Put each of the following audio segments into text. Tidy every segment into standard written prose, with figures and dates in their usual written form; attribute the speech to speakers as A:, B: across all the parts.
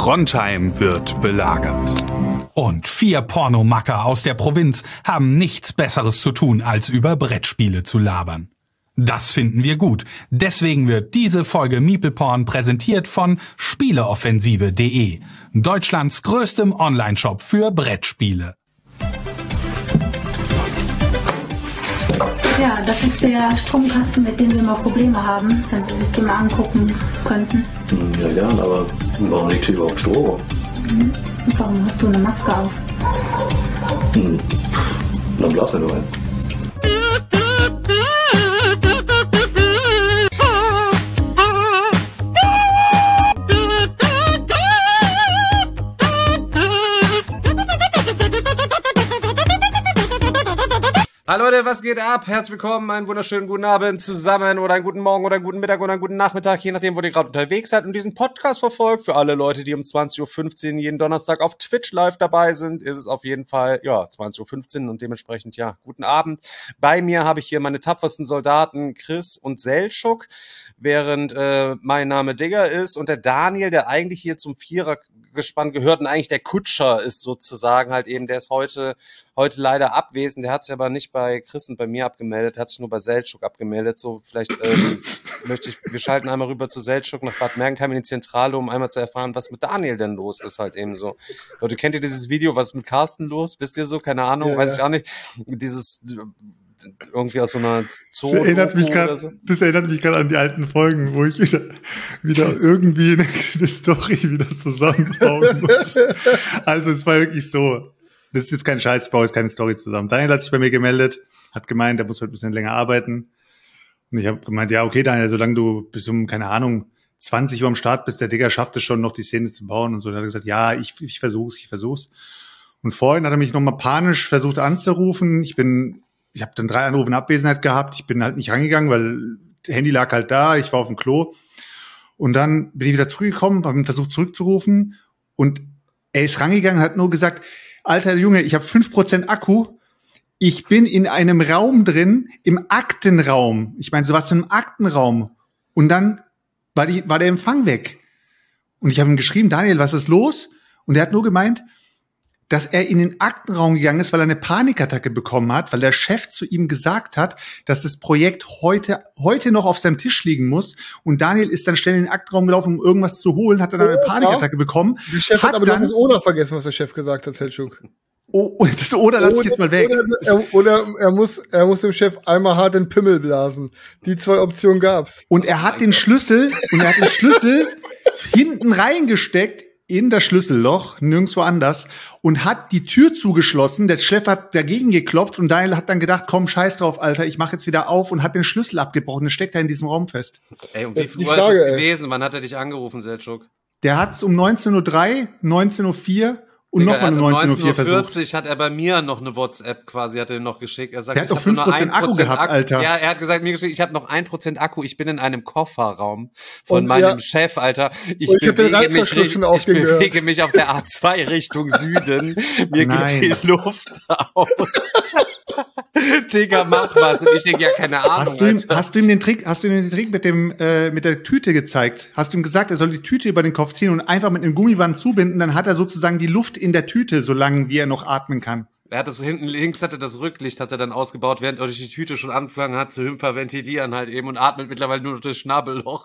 A: Trondheim wird belagert.
B: Und 4 Pornomacker aus der Provinz haben nichts Besseres zu tun, als über Brettspiele zu labern. Das finden wir gut. Deswegen wird diese Folge MeeplePorn präsentiert von Spieleoffensive.de, Deutschlands größtem Onlineshop für Brettspiele.
C: Ja, das ist der Stromkasten, mit dem wir immer Probleme haben, wenn Sie sich den mal angucken könnten.
D: Ja, gern, aber warum liegt hier überhaupt Strom?
C: Und warum hast du eine Maske auf?
D: Dann blasen wir nur ein.
E: Hallo Leute, was geht ab? Herzlich willkommen, einen wunderschönen guten Abend zusammen oder einen guten Morgen oder einen guten Mittag oder einen guten Nachmittag, je nachdem, wo ihr gerade unterwegs seid und diesen Podcast verfolgt. Für alle Leute, die um 20.15 Uhr jeden Donnerstag auf Twitch live dabei sind, ist es auf jeden Fall, 20.15 Uhr und dementsprechend, guten Abend. Bei mir habe ich hier meine tapfersten Soldaten Chris und Seltschuk, während mein Name Digger ist und der Daniel, der eigentlich hier zum Vierergespann gehört und eigentlich der Kutscher ist sozusagen halt eben, der ist heute leider abwesend, der hat sich aber nicht bei Chris und bei mir abgemeldet, hat sich nur bei Seltschuk abgemeldet, so vielleicht wir schalten einmal rüber zu Seltschuk nach Bad Mergentheim in die Zentrale, um einmal zu erfahren, was mit Daniel denn los ist halt eben so. Leute, kennt ihr dieses Video, was ist mit Carsten los? Wisst ihr so? Keine Ahnung, weiß ich auch nicht. Dieses irgendwie aus so einer Zoo.
F: Das erinnert mich gerade an die alten Folgen, wo ich wieder irgendwie eine Story wieder zusammenbauen muss. Also es war wirklich so. Das ist jetzt kein Scheiß, ich baue jetzt keine Story zusammen. Daniel hat sich bei mir gemeldet, hat gemeint, er muss heute ein bisschen länger arbeiten. Und ich habe gemeint, ja, okay, Daniel, solange du bis um, 20 Uhr am Start bist, der Digger schafft es schon, noch die Szene zu bauen und so. Dann hat er gesagt, ja, ich versuch's. Und vorhin hat er mich nochmal panisch versucht anzurufen. Ich habe dann 3 Anrufe in Abwesenheit gehabt. Ich bin halt nicht rangegangen, weil das Handy lag halt da. Ich war auf dem Klo. Und dann bin ich wieder zurückgekommen, habe ihn versucht zurückzurufen. Und er ist rangegangen, hat nur gesagt, Alter Junge, ich habe 5% Akku. Ich bin in einem Raum drin, im Aktenraum. Ich meine, so was für ein Aktenraum. Und dann war der Empfang weg. Und ich habe ihm geschrieben, Daniel, was ist los? Und er hat nur gemeint, dass er in den Aktenraum gegangen ist, weil er eine Panikattacke bekommen hat, weil der Chef zu ihm gesagt hat, dass das Projekt heute noch auf seinem Tisch liegen muss. Und Daniel ist dann schnell in den Aktenraum gelaufen, um irgendwas zu holen, hat dann eine Panikattacke bekommen.
G: Der Chef hat aber dann das Oder vergessen, was der Chef gesagt hat, Seltschuk.
F: Oh, das Oder lass ich jetzt mal weg.
G: Oder er muss dem Chef einmal hart den Pimmel blasen. Die 2 Optionen gab's.
F: Und er hat den Schlüssel hinten reingesteckt, in das Schlüsselloch, nirgendwo anders, und hat die Tür zugeschlossen. Der Chef hat dagegen geklopft und Daniel hat dann gedacht, komm, scheiß drauf, Alter, ich mach jetzt wieder auf, und hat den Schlüssel abgebrochen. Der steckt da in diesem Raum fest.
E: Ey, und wie viel Uhr ist es gewesen? Wann hat er dich angerufen, Seltschuk?
F: Der hat's um 19.03 Uhr, 19.04 Uhr und nochmal um 19.04 Uhr versucht.
E: 19.40 hat er bei mir noch eine WhatsApp quasi, hat er noch geschickt. Er sagt,
F: der hat doch 5% Akku gehabt, Alter.
E: Ja, er hat gesagt, mir geschickt, ich habe noch 1% Akku, ich bin in einem Kofferraum von meinem Chef, Alter. Ich bewege mich auf der A2 Richtung Süden. Mir geht die Luft aus. Digga, mach was. Und ich denke, ja, keine Ahnung.
F: Hast du ihm den Trick mit der Tüte gezeigt? Hast du ihm gesagt, er soll die Tüte über den Kopf ziehen und einfach mit einem Gummiband zubinden? Dann hat er sozusagen die Luft in der Tüte, solange wie er noch atmen kann.
E: Er hat das hinten links, das Rücklicht hat er dann ausgebaut, während er durch die Tüte schon angefangen hat zu hyperventilieren halt eben und atmet mittlerweile nur durchs Schnabelloch.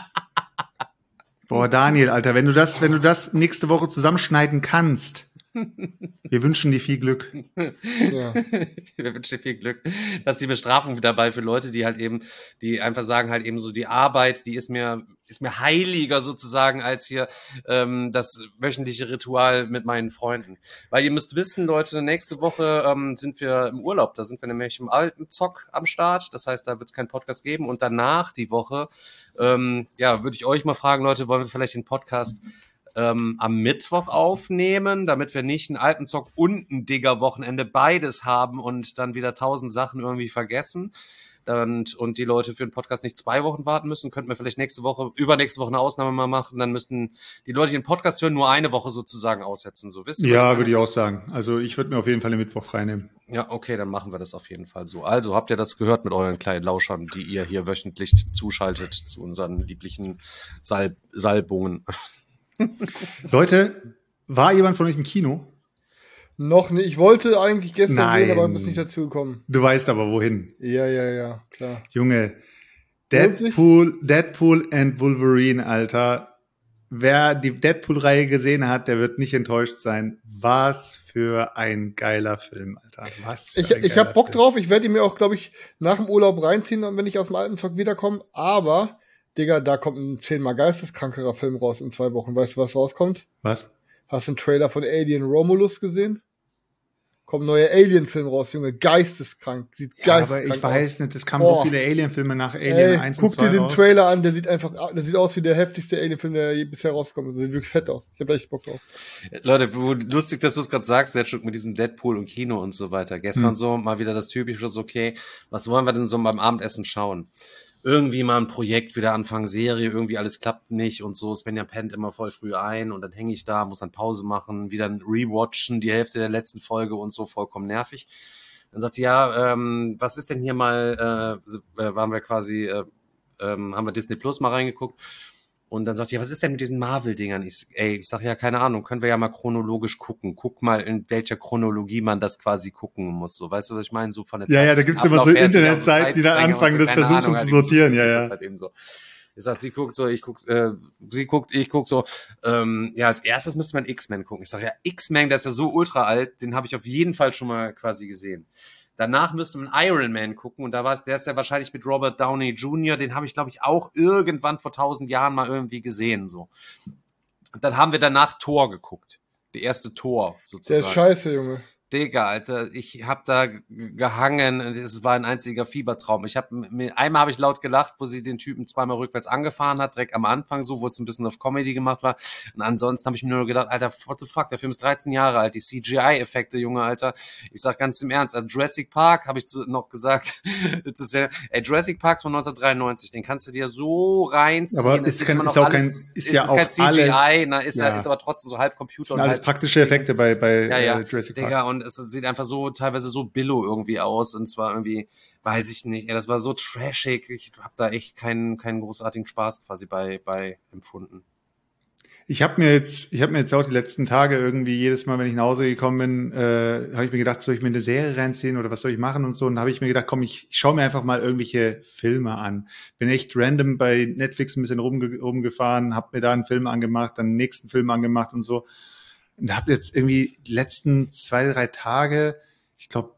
F: Boah, Daniel, Alter, wenn du das nächste Woche zusammenschneiden kannst. Wir wünschen dir viel Glück.
E: Ja. Wir wünschen dir viel Glück. Das ist die Bestrafung wieder dabei für Leute, die halt eben, die einfach sagen halt eben so, die Arbeit, die ist mir heiliger sozusagen als hier das wöchentliche Ritual mit meinen Freunden. Weil ihr müsst wissen, Leute, nächste Woche sind wir im Urlaub. Da sind wir nämlich im alten Zock am Start. Das heißt, da wird es keinen Podcast geben. Und danach die Woche, würde ich euch mal fragen, Leute, wollen wir vielleicht den Podcast am Mittwoch aufnehmen, damit wir nicht einen Alpenzock und ein Digger-Wochenende beides haben und dann wieder 1000 Sachen irgendwie vergessen. Und die Leute für den Podcast nicht 2 Wochen warten müssen, könnten wir vielleicht übernächste Woche eine Ausnahme mal machen. Dann müssten die Leute, die den Podcast hören, nur eine Woche sozusagen aussetzen. So, wisst ihr?
F: Ja, würde ich auch sagen. Also ich würde mir auf jeden Fall den Mittwoch freinehmen.
E: Ja, okay, dann machen wir das auf jeden Fall so. Also habt ihr das gehört mit euren kleinen Lauschern, die ihr hier wöchentlich zuschaltet zu unseren lieblichen Salbungen.
F: Leute, war jemand von euch im Kino?
G: Noch nicht. Ich wollte eigentlich gestern
F: Nein.
G: gehen, aber bin nicht dazu gekommen.
F: Du weißt aber wohin.
G: Ja, klar.
F: Junge,
G: Lohnt sich?
F: Deadpool and Wolverine, Alter. Wer die Deadpool-Reihe gesehen hat, der wird nicht enttäuscht sein. Was für ein geiler Film, Alter.
G: Ich hab Bock drauf. Ich werde ihn mir auch, glaube ich, nach dem Urlaub reinziehen, wenn ich aus dem Alpentalk wiederkomme. Aber, Digga, da kommt ein 10-mal geisteskrankerer Film raus in 2 Wochen. Weißt du, was rauskommt?
F: Was?
G: Hast du einen Trailer von Alien Romulus gesehen? Kommt ein neuer Alien-Film raus, Junge. Geisteskrank. Sieht geisteskrank
F: aber ich weiß nicht, es kamen
G: Boah.
F: so viele Alien-Filme nach Alien 1 und 2
G: guck dir den
F: raus.
G: Trailer an, der sieht aus wie der heftigste Alien-Film, der je bisher rauskommt. Das sieht wirklich fett aus. Ich hab da echt Bock drauf.
E: Leute, lustig, dass du es gerade sagst, Setschuk, mit diesem Deadpool und Kino und so weiter. Gestern so mal wieder das Typische, so okay, was wollen wir denn so beim Abendessen schauen? Irgendwie mal ein Projekt wieder anfangen, Serie, irgendwie alles klappt nicht und so. Svenja pennt immer voll früh ein und dann hänge ich da, muss dann Pause machen, wieder ein Rewatchen, die Hälfte der letzten Folge und so, vollkommen nervig. Dann sagt sie, ja, was ist denn hier mal, haben wir Disney Plus mal reingeguckt. Und dann sagt sie, ja, was ist denn mit diesen Marvel-Dingern? Ich sag, ja, keine Ahnung, können wir ja mal chronologisch gucken. Guck mal, in welcher Chronologie man das quasi gucken muss. So, weißt du, was ich meine? So von der
F: Ja, da gibt's immer so Internetseiten, die da anfangen, das versuchen zu sortieren. Ja.
E: Das ist halt eben so. Ich sag, sie guckt so, ich guck so. Ja, als erstes müsste man X-Men gucken. Ich sag, ja, X-Men, der ist ja so ultra alt, den habe ich auf jeden Fall schon mal quasi gesehen. Danach müsste man Iron Man gucken und der ist ja wahrscheinlich mit Robert Downey Jr., den habe ich, glaube ich, auch irgendwann vor 1000 Jahren mal irgendwie gesehen, so. Und dann haben wir danach Thor geguckt. Die erste Thor, sozusagen.
G: Der ist scheiße, Junge.
E: Digga, Alter, ich hab da gehangen und es war ein einziger Fiebertraum. Einmal habe ich laut gelacht, wo sie den Typen zweimal rückwärts angefahren hat, direkt am Anfang so, wo es ein bisschen auf Comedy gemacht war. Und ansonsten habe ich mir nur gedacht, Alter, what the fuck, der Film ist 13 Jahre alt, die CGI-Effekte, Junge, Alter. Ich sag ganz im Ernst, Jurassic Park, habe ich noch gesagt, Jurassic Park von 1993, den kannst du dir so reinziehen.
F: Aber ist ja auch kein
E: CGI, ist aber trotzdem so halb Computer.
F: Das sind alles praktische Effekte bei Jurassic Park.
E: Digga, und es sieht einfach so teilweise so billo irgendwie aus und zwar irgendwie, weiß ich nicht, das war so trashig, ich habe da echt keinen großartigen Spaß quasi bei empfunden.
F: Ich habe mir jetzt auch die letzten Tage irgendwie jedes Mal, wenn ich nach Hause gekommen bin, habe ich mir gedacht, soll ich mir eine Serie reinziehen oder was soll ich machen und so. Und habe ich mir gedacht, komm, ich schaue mir einfach mal irgendwelche Filme an. Bin echt random bei Netflix ein bisschen rumgefahren, habe mir da einen Film angemacht, dann den nächsten Film angemacht und so. Und habe jetzt irgendwie die letzten 2-3 Tage, ich glaube,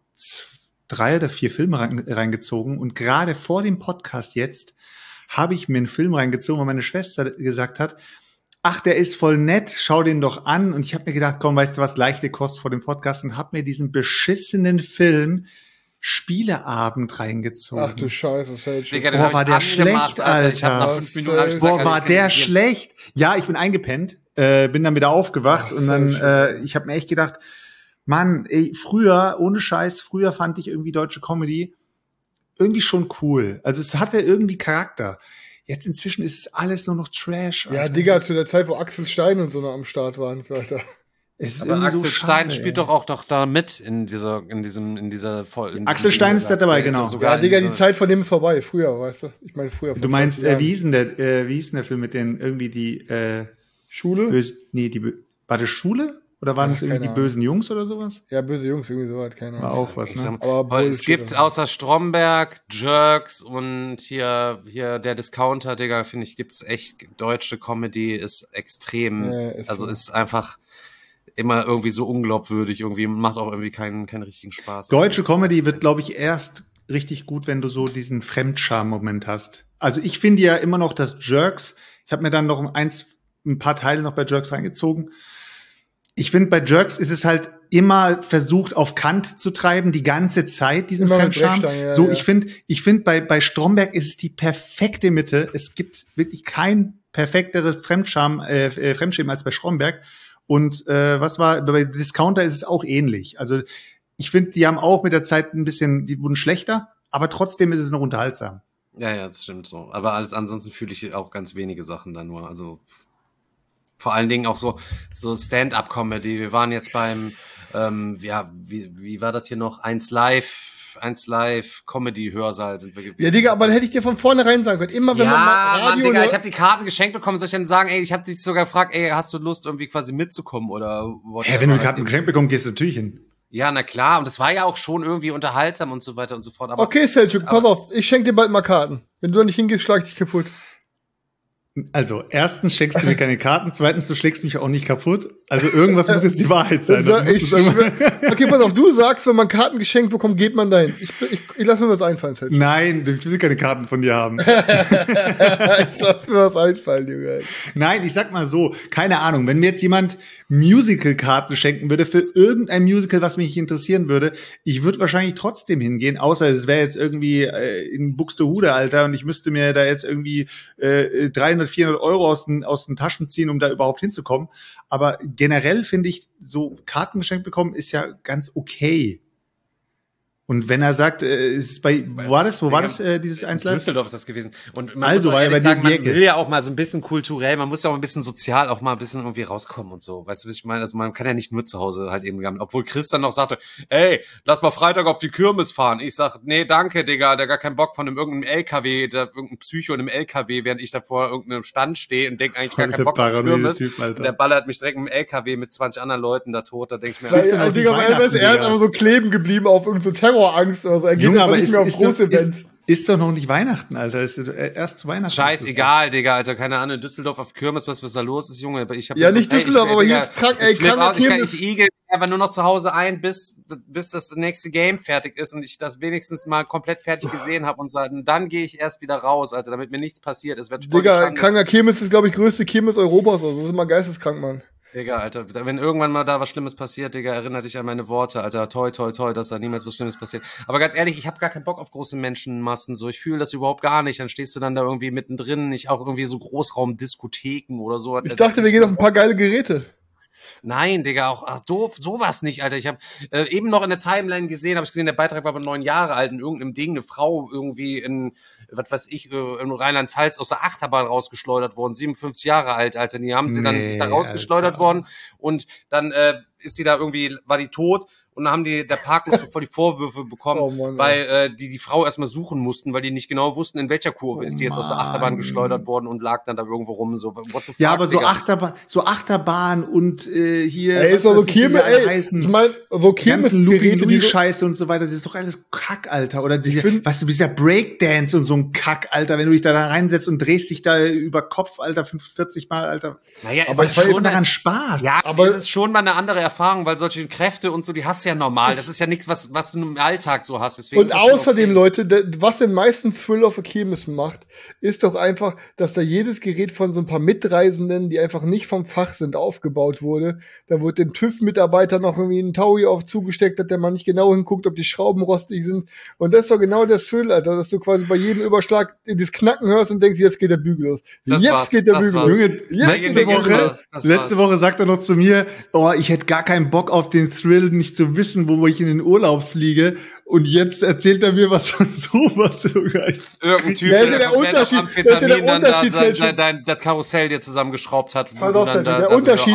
F: 3 oder 4 Filme reingezogen. Und gerade vor dem Podcast jetzt habe ich mir einen Film reingezogen, weil meine Schwester gesagt hat, ach, der ist voll nett, schau den doch an. Und ich habe mir gedacht, komm, weißt du was, leichte Kost vor dem Podcast und habe mir diesen beschissenen Film Spieleabend reingezogen.
G: Ach du Scheiße, Selchuk.
F: Boah, war der schlecht, Alter.
E: Ich hab nach 5 Minuten
F: Boah, war der schlecht. Ja, ich bin eingepennt. Bin dann wieder aufgewacht und dann, ich habe mir echt gedacht, Mann, früher, ohne Scheiß, früher fand ich irgendwie deutsche Comedy irgendwie schon cool. Also es hatte irgendwie Charakter. Jetzt inzwischen ist es alles nur noch Trash.
G: Ja,
F: Alter.
G: Digga, zu der Zeit, wo Axel Stein und so noch am Start waren, Alter.
E: Aber Axel Stein spielt doch da mit in dieser Folge.
F: Axel Stein ist da dabei, genau.
G: Ja, Digga, die Zeit von dem ist vorbei. Früher, weißt du? Ich meine, früher.
F: Du meinst, wie hieß denn der Film mit den irgendwie die,
G: Schule?
F: War das Schule? Oder waren es irgendwie die bösen Jungs oder sowas?
G: Ja, böse Jungs, irgendwie so weit, keine Ahnung.
F: War auch was, ne?
E: Aber es gibt außer Stromberg, Jerks und hier der Discounter, Digga, finde ich, gibt's echt deutsche Comedy, ist extrem, ist einfach immer irgendwie so unglaubwürdig, irgendwie macht auch irgendwie keinen richtigen Spaß.
F: Deutsche Comedy wird, glaube ich, erst richtig gut, wenn du so diesen Fremdscham-Moment hast. Also ich finde ja immer noch, dass Jerks, ich habe mir dann noch ein paar Teile noch bei Jerks reingezogen. Ich finde, bei Jerks ist es halt immer versucht, auf Kant zu treiben, die ganze Zeit, diesen Fremdscham. So, ja. Ich finde, bei Stromberg ist es die perfekte Mitte. Es gibt wirklich kein perfekteres Fremdschämen als bei Stromberg. Und bei Discounter ist es auch ähnlich. Also ich finde, die haben auch mit der Zeit die wurden schlechter, aber trotzdem ist es noch unterhaltsam.
E: Ja, das stimmt so. Aber ansonsten fühle ich auch ganz wenige Sachen da nur. Also vor allen Dingen auch so Stand-up-Comedy. Wir waren jetzt beim, wie war das hier noch? 1 Live Comedy-Hörsaal sind wir gewesen.
G: Ja, Digga, aber dann hätte ich dir von vornherein sagen können. Immer wenn man mal Radio
E: Mann, Digga,
G: hört-
E: ich habe die Karten geschenkt bekommen, soll ich dann sagen, ey, ich habe dich sogar gefragt, ey, hast du Lust, irgendwie quasi mitzukommen oder whatever?
F: Wenn du die Karten geschenkt bekommst, gehst du natürlich hin.
E: Ja, na klar, und das war ja auch schon irgendwie unterhaltsam und so weiter und so fort. Aber
G: Okay, Selçuk, pass auf, ich schenke dir bald mal Karten. Wenn du da nicht hingehst, schlag ich dich kaputt.
F: Also, erstens schenkst du mir keine Karten, zweitens, du schlägst mich auch nicht kaputt. Also, irgendwas muss jetzt die Wahrheit sein. Das muss
G: Ich
F: es irgendwann-
G: okay, pass auf, du sagst, wenn man Karten geschenkt bekommt, geht man dahin. Ich lass mir was einfallen, Selçuk.
F: Nein, ich will keine Karten von dir haben.
G: Ich lass mir was einfallen, Junge.
F: Nein, ich sag mal so, keine Ahnung, wenn mir jetzt jemand Musical-Karten schenken würde für irgendein Musical, was mich interessieren würde, ich würde wahrscheinlich trotzdem hingehen, außer es wäre jetzt irgendwie in Buxtehude, Alter, und ich müsste mir da jetzt irgendwie 300, 400 Euro aus den Taschen ziehen, um da überhaupt hinzukommen. Aber generell finde ich, so Karten geschenkt bekommen ist ja ganz okay. Und wenn er sagt, ist wo war das, dieses
E: in
F: Einzel?
E: Düsseldorf ist das gewesen. Und man
F: Also,
E: muss auch
F: war ja
E: ehrlich
F: bei dir
E: sagen,
F: um
E: man
F: die Ecke.
E: will ja auch mal so ein bisschen kulturell, man muss ja auch ein bisschen sozial auch mal ein bisschen irgendwie rauskommen und so. Weißt du, was ich meine? Also man kann ja nicht nur zu Hause halt eben gammeln. Obwohl Chris dann noch sagte, ey, lass mal Freitag auf die Kirmes fahren. Ich sag, nee, danke, Digga, der gar keinen Bock von irgendeinem LKW, irgendein Psycho in einem LKW, während ich da vor irgendeinem Stand stehe und denk eigentlich gar keinen Bock auf die Kirmes. Der ballert mich direkt mit dem LKW mit 20 anderen Leuten da tot. Da denk ich mir,
F: Weißt du noch,
G: Ja,
F: die
G: Digga, weil er
F: Weihnachten,
G: ist
F: Digga.
G: aber so kleben geblieben auf irgendeine Terrorangst oder so. Er geht
F: Junge,
G: einfach
F: aber
G: nicht mehr auf große Events.
F: ist doch noch nicht Weihnachten, Alter. Ist erst zu Weihnachten.
E: scheißegal, Digga, Alter, keine Ahnung, in Düsseldorf auf Kirmes, was da los ist, Junge. Ich hab
G: Ja,
E: mir
G: nicht Düsseldorf, aber hier ist krank, ey, kranker Kirmes.
E: Ich igel einfach nur noch zu Hause ein, bis das nächste Game fertig ist und ich das wenigstens mal komplett fertig gesehen habe und dann gehe ich erst wieder raus, Alter, damit mir nichts passiert. Es wird voll die
G: Digga,
E: Schande.
G: kranker Kirmes ist, glaube ich, größte Kirmes Europas. Also das ist immer geisteskrank, Mann.
E: Digga, Alter, wenn irgendwann mal da was Schlimmes passiert, Digga, erinnere dich an meine Worte, Alter, toi, toi, toi, dass da niemals was Schlimmes passiert. Aber ganz ehrlich, ich habe gar keinen Bock auf große Menschenmassen, so, ich fühle das überhaupt gar nicht, dann stehst du dann da irgendwie mittendrin, nicht auch irgendwie so Großraumdiskotheken oder so.
G: Ich dachte, wir gehen auf ein paar geile Geräte.
E: Nein, Digga, auch doof, sowas nicht, Alter. Ich habe eben noch in der Timeline gesehen, habe ich gesehen, der Beitrag war aber 9 Jahre alt in irgendeinem Ding, eine Frau irgendwie in, was weiß ich, in Rheinland-Pfalz aus der Achterbahn rausgeschleudert worden, 57 Jahre alt, Alter. Die haben sie dann, ist da rausgeschleudert worden und dann ist sie da irgendwie, war die tot und dann haben der Park noch so voll die Vorwürfe bekommen,
G: Oh Mann,
E: weil die Frau erstmal suchen mussten, weil die nicht genau wussten, in welcher Kurve ist die jetzt aus der Achterbahn geschleudert worden und lag dann da irgendwo rum, so, what the fuck,
F: Ja, aber
E: Digga.
F: so Achterbahn und hier,
G: Ey, ist doch so Kirmes, ey,
F: heißen.
G: ich mein, so
F: Ganzen
G: Kirmes-Geräte, die so,
F: Scheiße und so weiter, das ist doch alles Kack, Alter. Oder
G: find-
F: weißt du, dieser Breakdance und so ein Kack, Alter, wenn du dich da reinsetzt und drehst dich da über Kopf, Alter, 45 Mal, Alter.
E: Naja,
G: Aber
E: es
G: ich
E: ist
G: fand
E: schon
F: daran Spaß.
E: Ja,
G: Aber-
E: aber es ist schon mal eine andere Erfahrung, weil solche Kräfte und so, die hast du ja normal. Das ist ja nichts, was du im Alltag so hast. Deswegen
G: Und
E: ist das schon
G: außerdem,
E: okay.
G: Leute, was den meisten Thrill auf der Kirmes macht, ist doch einfach, dass da jedes Gerät von so ein paar Mitreisenden, die einfach nicht vom Fach sind, aufgebaut wurde. Da wurde dem TÜV-Mitarbeiter noch irgendwie ein Taui auf zugesteckt, dass der mal nicht genau hinguckt, ob die Schrauben rostig sind. Und das ist doch genau der Thrill, Alter, dass du quasi bei jedem Überschlag das Knacken hörst und denkst, jetzt geht der Bügel los.
E: Das
G: Jetzt
E: war's,
G: geht der
E: das
G: Bügel
E: war's.
G: los.
F: Junge,
G: Jetzt
F: letzte Woche sagt er noch zu mir, oh, ich hätte gar keinen Bock auf den Thrill, nicht zu wissen, wo ich in den Urlaub fliege. Und jetzt erzählt er mir was von sowas.
E: Irgendein Typ,
G: Ja,
E: der
G: der
E: komplett auf
G: Unterschied- das ist ja der
E: Amphetamin dann
G: Unterschied,
E: das Karussell dir zusammengeschraubt hat.
G: Pass auf, der Unterschied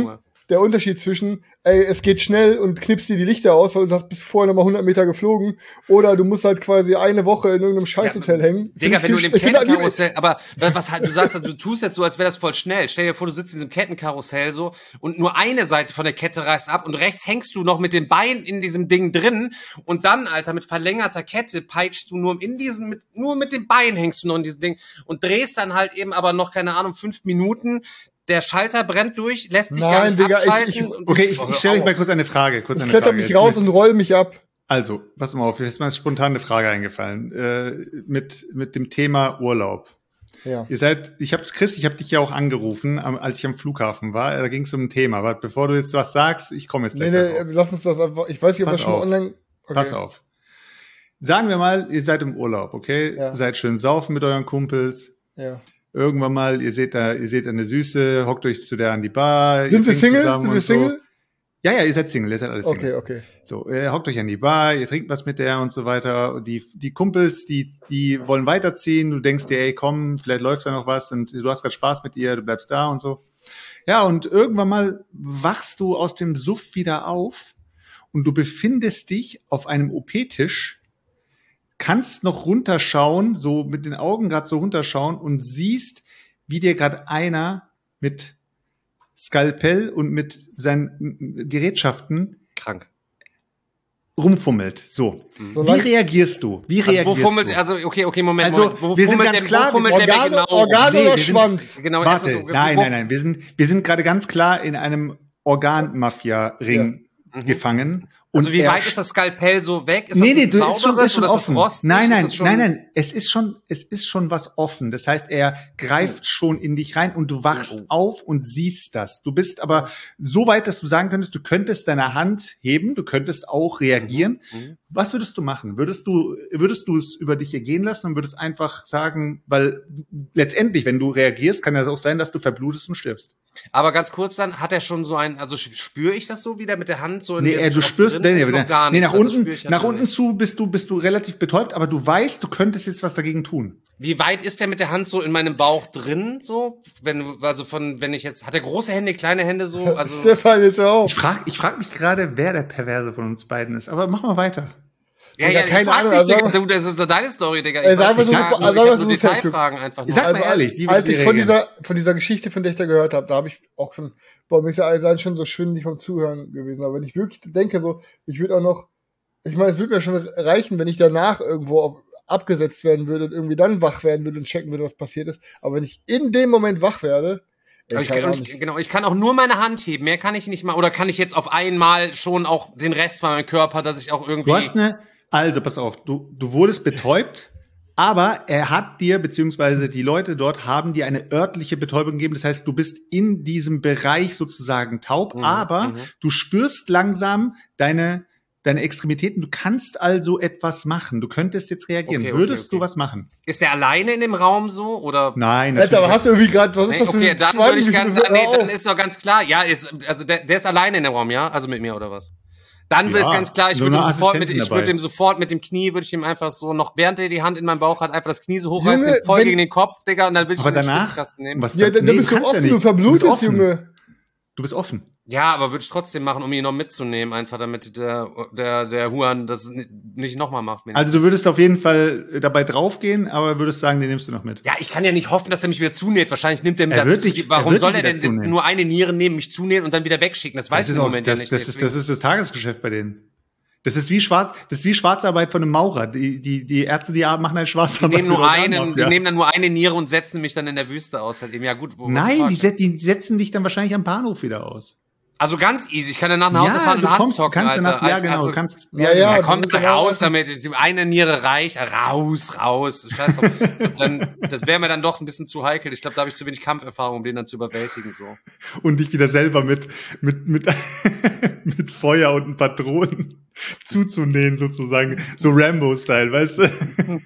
G: zwischen, ey, es geht schnell und knippst dir die Lichter aus, weil du hast bis vorher nochmal 100 Meter geflogen, oder du musst halt quasi eine Woche in irgendeinem Scheißhotel hängen.
E: Digga, wenn du in dem
G: Ich find-
E: Kettenkarussell, aber was halt, du sagst, du tust jetzt so, als wäre das voll schnell. Stell dir vor, du sitzt in diesem Kettenkarussell so und nur eine Seite von der Kette reißt ab und rechts hängst du noch mit dem Bein in diesem Ding drin und dann, Alter, mit verlängerter Kette peitschst du nur nur mit dem Bein hängst du noch in diesem Ding und drehst dann halt eben aber noch, keine Ahnung, 5 Minuten. Der Schalter brennt durch, lässt sich gar
G: Nein,
E: nicht
G: Digga,
E: abschalten.
F: Okay, ich stelle euch mal kurz eine Frage.
G: Ich kletter mich raus und roll mich ab.
F: Also, pass mal auf, mir ist mal spontan eine Frage eingefallen. Mit dem Thema Urlaub.
G: Ja.
F: Ich habe dich ja auch angerufen, als ich am Flughafen war. Da ging es um ein Thema. Aber bevor du jetzt was sagst, ich komme jetzt gleich drauf.
G: Lass uns das einfach, ich weiß nicht, ob
F: Pass
G: das schon
F: auf.
G: online, okay.
F: Pass auf. Sagen wir mal, ihr seid im Urlaub, okay?
G: Ja.
F: Seid schön saufen mit euren Kumpels.
G: Ja.
F: Irgendwann mal, ihr seht eine Süße, hockt euch zu der an die Bar.
G: Sind
F: ihr
G: wir
F: trinkt
G: Single?
F: zusammen
G: Sind wir
F: und so.
G: Single?
F: Ja, ihr seid Single, ihr seid alle Single.
G: Okay.
F: So, ihr hockt euch an die Bar, ihr trinkt was mit der und so weiter. Und die Kumpels, die wollen weiterziehen. Du denkst dir, ey, komm, vielleicht läuft da noch was und du hast gerade Spaß mit ihr, du bleibst da und so. Ja, und irgendwann mal wachst du aus dem Suff wieder auf und du befindest dich auf einem OP-Tisch kannst noch runterschauen, so mit den Augen gerade so runterschauen und siehst, wie dir gerade einer mit Skalpell und mit seinen Gerätschaften
E: Krank.
F: rumfummelt. So.
G: So
F: Wie
G: lang-
F: reagierst du? Wie
E: Also, wo
F: reagierst
E: fummelt,
F: du?
E: also, okay, Moment,
F: Also,
E: Moment. Wo
F: wir sind
E: fummelt
F: ganz klar,
E: wo fummelt der mir
G: Organ,
E: genau?
G: Organ
F: Nee,
G: oder
F: wir sind-
G: Schwanz?
E: Genau,
F: Warte,
E: erstmal so,
F: nein. Wir sind gerade ganz klar in einem Organmafia-Ring gefangen.
E: Also wie
F: er
E: weit ist das Skalpell so weg? Ist
F: Nee,
E: das ein
F: du ist schon
E: sauberes oder ist das
F: offen.
E: rostig?
F: Nein,
E: Ist das schon-
F: es ist schon was offen. Das heißt, er greift schon in dich rein und du wachst auf und siehst das. Du bist aber so weit, dass du sagen könntest, du könntest deine Hand heben, du könntest auch reagieren. Was würdest du machen? Würdest du es über dich ergehen lassen und würdest einfach sagen, weil letztendlich, wenn du reagierst, kann es auch sein, dass du verblutest und stirbst.
E: Aber ganz kurz dann, hat er schon so ein, also spüre ich das so wieder mit der Hand so in
F: Nee,
E: der
F: du spürst,
E: drin?
F: nee,
E: Noch gar
F: nee,
E: nicht.
F: nach
E: Also das
F: unten,
E: spüre ich ja
F: nach
E: schon
F: unten
E: nicht.
F: zu bist du relativ betäubt, aber du weißt, du könntest jetzt was dagegen tun.
E: Wie weit ist der mit der Hand so in meinem Bauch drin, so? Wenn ich jetzt, hat er große Hände, kleine Hände so? Also,
G: Stefan, jetzt auch.
F: Ich frag mich gerade, wer der Perverse von uns beiden ist, aber mach mal weiter.
E: ja,
G: Ja,
E: ich
G: keine
E: frag
G: Ahnung,
E: dich,
G: also-
E: Digga, du, das ist doch deine Story, Digga.
G: Ey,
E: Ich weiß
G: sag mal
E: nicht,
G: so-
E: ich
G: sag
E: hab
G: mal
E: nur
G: so
E: Detailfragen einfach
F: Ich sag
E: nur.
F: mal ehrlich, wie
G: Als
F: würdet
G: ich
F: ihr
G: von
F: reagieren?
G: dieser Geschichte, von der ich da gehört habe, da habe ich auch schon, boah, mir ist ja allein schon so schwindelig vom Zuhören gewesen. Aber wenn ich wirklich denke, so, ich würde auch noch, ich meine, es würde mir schon reichen, wenn ich danach irgendwo abgesetzt werden würde und irgendwie dann wach werden würde und checken würde, was passiert ist. Aber wenn ich in dem Moment wach werde, ey,
E: Aber ich kann auch nur meine Hand heben, mehr kann ich nicht mal, oder kann ich jetzt auf einmal schon auch den Rest von meinem Körper, dass ich auch irgendwie...
F: Du hast also pass auf, du wurdest betäubt, aber er hat dir, beziehungsweise die Leute dort haben dir eine örtliche Betäubung gegeben. Das heißt, du bist in diesem Bereich sozusagen taub, aber du spürst langsam deine Extremitäten. Du kannst also etwas machen. Du könntest jetzt reagieren.
E: Okay,
F: Würdest
E: okay.
F: du was machen?
E: Ist der alleine in dem Raum so, oder...
F: Nein,
G: Alter, aber
F: natürlich.
G: hast du irgendwie gerade, was ist
E: Nee,
G: das für
E: okay,
G: ein
E: dann
G: Schwein?
E: würde ich
G: Wie
E: gerne,
G: viel-
E: nee,
G: Hör
E: dann
G: auf.
E: ist doch ganz klar, ja, jetzt, also der ist alleine in dem Raum, ja? Also mit mir oder was? Dann ist ganz klar, ich
F: so
E: würde
F: eine
E: ihm sofort
F: Assistentin dabei.
E: mit dem Knie, würde ich ihm einfach so, noch während er die Hand in meinem Bauch hat, einfach das Knie so hochreißen,
G: Junge,
E: den voll
G: wenn-
E: gegen den Kopf, Digga, und dann würde ich
F: Aber
E: ihn in den
F: danach,
E: Schwitzkasten nehmen.
G: Ja, da bist du
F: kannst
G: offen,
F: nicht.
G: du
F: bist
G: verblutest,
F: offen.
G: Junge.
F: Du bist offen.
E: Ja, aber würde ich trotzdem machen, um ihn noch mitzunehmen, einfach damit der Huan das nicht nochmal macht.
F: Also du würdest auf jeden Fall dabei draufgehen, aber würdest sagen, den nimmst du noch mit.
E: Ja, ich kann ja nicht hoffen, dass er mich wieder zunäht. Wahrscheinlich nimmt er mir
F: Er
E: das.
F: wird dich- er
E: Warum
F: wird
E: soll
F: dich
E: er denn
F: wieder zunähen.
E: nur eine Niere nehmen, mich zunähen und dann wieder wegschicken? Das weiß ich im Moment ja nicht.
F: Das ist das Tagesgeschäft bei denen. Das ist wie Schwarzarbeit von einem Maurer. Die Ärzte, die machen halt
E: Die
F: Schwarzarbeit.
E: nehmen, nur
F: für
E: einen,
F: Organmafia.
E: die nehmen dann nur eine Niere und setzen mich dann in der Wüste aus. Halt eben. Ja, gut.
F: Nein, die setzen dich dann wahrscheinlich am Bahnhof wieder aus.
E: Also ganz easy. Ich kann danach nach Hause fahren
F: du
E: und Hand
F: kommst,
E: zocken,
F: kannst
E: Alter.
F: danach, ja
E: Also-
F: genau,
E: also-
F: du kannst,
G: Ja,
F: genau.
G: ja.
E: Ja, kommt
G: das ist
E: raus
G: aber-
E: damit. Die eine Niere reicht. Raus. Scheiß drauf. So, das wäre mir dann doch ein bisschen zu heikel. Ich glaube, da habe ich zu wenig Kampferfahrung, um den dann zu überwältigen. So.
F: Und dich wieder selber mit Feuer und Patronen zuzunähen sozusagen. So Rambo-Style, weißt du?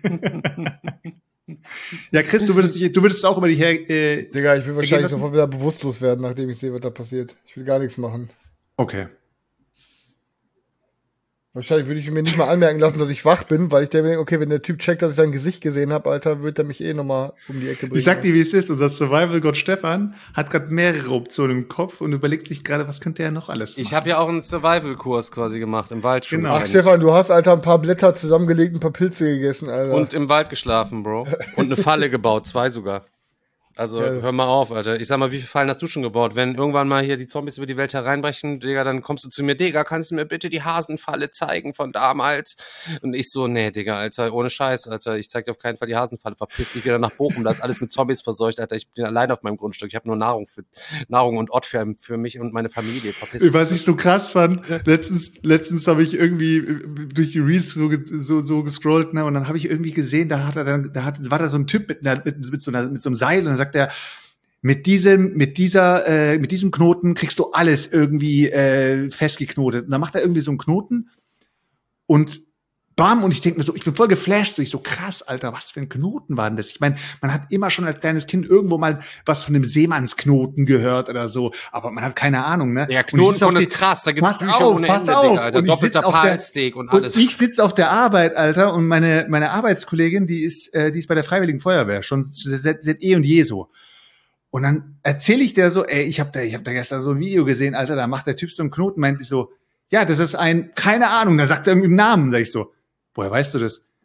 F: Ja, Chris, du würdest auch über dich her,
G: Digga, ich will wahrscheinlich
F: lassen?
G: sofort wieder bewusstlos werden, nachdem ich sehe, was da passiert. Ich will gar nichts machen.
F: okay.
G: Wahrscheinlich würde ich mir nicht mal anmerken lassen, dass ich wach bin, weil ich denke, okay, wenn der Typ checkt, dass ich sein Gesicht gesehen habe, Alter, wird er mich eh nochmal um die Ecke bringen.
F: Ich sag dir, wie es ist. Unser Survival-Gott Stefan hat gerade mehrere Optionen im Kopf und überlegt sich gerade, was könnte er noch alles machen.
E: Ich habe ja auch einen Survival-Kurs quasi gemacht im Wald schon.
F: Genau.
G: Ach, Stefan, du hast, Alter, ein paar Blätter zusammengelegt, ein paar Pilze gegessen, Alter.
E: Und im Wald geschlafen, Bro. Und eine Falle gebaut, 2 sogar. Also,
G: Ja.
E: hör mal auf, Alter. Ich sag mal, wie viele Fallen hast du schon gebaut? Wenn irgendwann mal hier die Zombies über die Welt hereinbrechen, Digga, dann kommst du zu mir, Digga, kannst du mir bitte die Hasenfalle zeigen von damals? Und ich so, nee, Digga, Alter, ohne Scheiß, Alter. Ich zeig dir auf keinen Fall die Hasenfalle. Verpiss dich wieder nach Bochum. Da ist alles mit Zombies verseucht, Alter. Ich bin allein auf meinem Grundstück. Ich habe nur Nahrung und Ort für mich und meine Familie. Verpiss dich.
F: Was ich so krass fand, letztens habe ich irgendwie durch die Reels so gescrollt, ne, und dann habe ich irgendwie gesehen, war da so ein Typ mit so einem Seil und dann sagt er, mit diesem Knoten kriegst du alles irgendwie festgeknotet. Und dann macht er irgendwie so einen Knoten und bam, und ich denke mir so, ich bin voll geflasht, so ich so krass, Alter, was für ein Knoten war denn das? Ich meine, man hat immer schon als kleines Kind irgendwo mal was von einem Seemannsknoten gehört oder so, aber man hat keine Ahnung, ne?
E: Ja,
F: Und ich
E: Knoten
F: sitz auf
E: ist
F: die-
E: krass, da gibt's
F: Pass
E: Bücher
F: auf,
E: ohne
F: pass
E: Ende,
F: auf.
E: Digga, Alter.
F: Und ich
E: Doppelter
F: sitz auf der-
E: Palsteak und alles.
F: Und ich sitze auf der Arbeit, Alter, und meine Arbeitskollegin, die ist bei der Freiwilligen Feuerwehr, schon seit eh und je so. Und dann erzähle ich der so, ey, ich hab da gestern so ein Video gesehen, Alter, da macht der Typ so einen Knoten, meint ich so, ja, das ist keine Ahnung, da sagt er irgendwie einen Namen, sag ich so, woher weißt du das?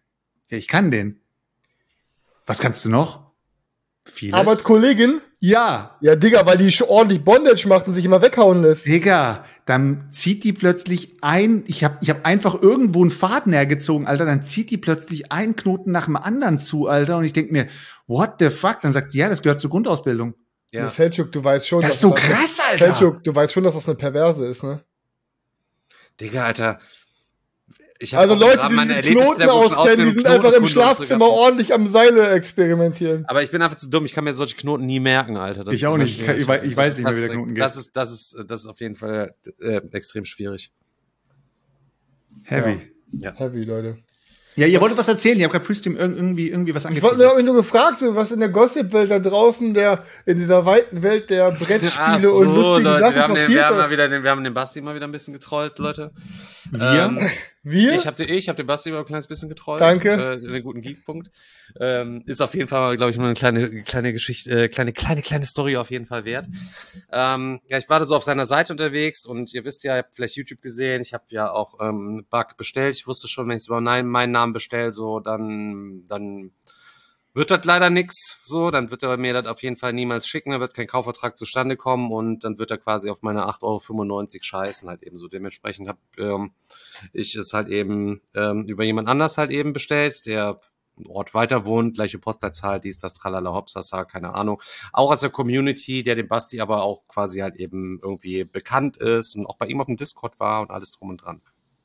F: Ja, ich kann den. Was kannst du noch? Vieles.
G: Arbeitskollegin?
F: Ja.
G: Ja, Digga, weil die ordentlich Bondage macht und sich immer weghauen lässt.
F: Digga, dann zieht die plötzlich ich hab einfach irgendwo einen Faden hergezogen, Alter, dann zieht die plötzlich einen Knoten nach dem anderen zu, Alter, und ich denk mir, what the fuck? Dann sagt sie, ja, das gehört zur Grundausbildung.
E: Ja.
G: Selçuk, du weißt schon,
F: Das ist so krass, Alter.
G: Selçuk, du weißt schon, dass das eine Perverse ist, ne?
E: Digga, Alter.
G: Also Leute, die sich mit Knoten auskennen, die sind einfach im Schlafzimmer ordentlich am Seile experimentieren.
E: Aber ich bin einfach zu dumm, ich kann mir solche Knoten nie merken, Alter. Das
F: ich auch nicht, ich weiß nicht mehr, wie der Knoten geht.
E: Das ist auf jeden Fall extrem schwierig.
F: Heavy.
E: Ja.
G: Heavy, Leute.
F: Ja, ihr wolltet was erzählen, ihr habt gerade Pre-Stream irgendwie was
G: Ich
F: angefangen.
G: habe mich nur gefragt, so, was in der Gossip-Welt da draußen, in dieser weiten Welt der Brettspiele und lustige
E: Leute,
G: Sachen
E: wir
G: passiert.
E: haben den Basti mal wieder ein bisschen getrollt, Leute.
G: Wir?
E: Ich hab den Basti mal ein kleines bisschen getrollt.
G: Danke.
E: Den guten Geek-Punkt. Ist auf jeden Fall, glaube ich, nur eine kleine Geschichte, kleine Story auf jeden Fall wert. Ja, ich war da so auf seiner Seite unterwegs und ihr wisst ja, ihr habt vielleicht YouTube gesehen, ich habe ja auch Bug bestellt. Ich wusste schon, wenn ich es über meinen Namen bestelle, so, dann wird das leider nix, so, dann wird er mir das auf jeden Fall niemals schicken, da wird kein Kaufvertrag zustande kommen und dann wird er quasi auf meine 8,95 € scheißen halt eben so. Dementsprechend habe ich es halt eben über jemand anders halt eben bestellt, der einen Ort weiter wohnt, gleiche Postleitzahl, dies, das, tralala, hopsasa, keine Ahnung. Auch aus der Community, der dem Basti aber auch quasi halt eben irgendwie bekannt ist und auch bei ihm auf dem Discord war und alles drum und dran.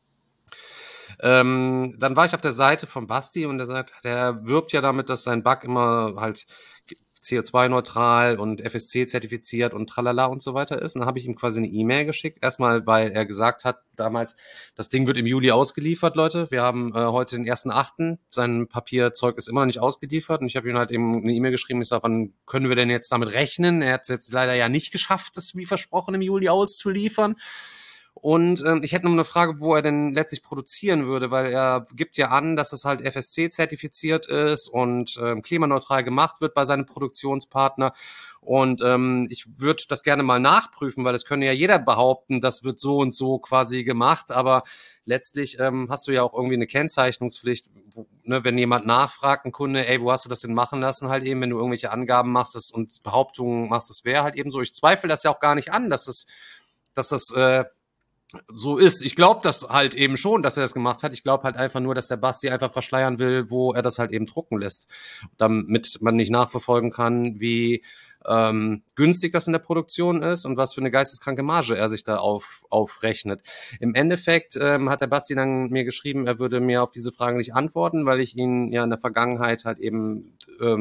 E: Dann war ich auf der Seite von Basti und der wirbt ja damit, dass sein Bug immer halt CO2-neutral und FSC-zertifiziert und tralala und so weiter ist. Und dann habe ich ihm quasi eine E-Mail geschickt. Erstmal, weil er gesagt hat damals, das Ding wird im Juli ausgeliefert, Leute. Wir haben heute den 1.8. Sein Papierzeug ist immer noch nicht ausgeliefert. Und ich habe ihm halt eben eine E-Mail geschrieben. Ich sage, wann können wir denn jetzt damit rechnen? Er hat es jetzt leider ja nicht geschafft, das wie versprochen im Juli auszuliefern. Und ich hätte noch eine Frage, wo er denn letztlich produzieren würde, weil er gibt ja an, dass es halt FSC-zertifiziert ist und klimaneutral gemacht wird bei seinem Produktionspartner. Und ich würde das gerne mal nachprüfen, weil es könnte ja jeder behaupten, das wird so und so quasi gemacht. Aber letztlich hast du ja auch irgendwie eine Kennzeichnungspflicht, ne, wenn jemand nachfragt, ein Kunde, ey, wo hast du das denn machen lassen, halt eben, wenn du irgendwelche Angaben machst und Behauptungen machst, das wäre halt eben so. Ich zweifle das ja auch gar nicht an, dass das so ist. Ich glaube das halt eben schon, dass er das gemacht hat. Ich glaube halt einfach nur, dass der Basti einfach verschleiern will, wo er das halt eben drucken lässt. Damit man nicht nachverfolgen kann, wie günstig das in der Produktion ist und was für eine geisteskranke Marge er sich da aufrechnet. Im Endeffekt hat der Basti dann mir geschrieben, er würde mir auf diese Fragen nicht antworten, weil ich ihn ja in der Vergangenheit halt eben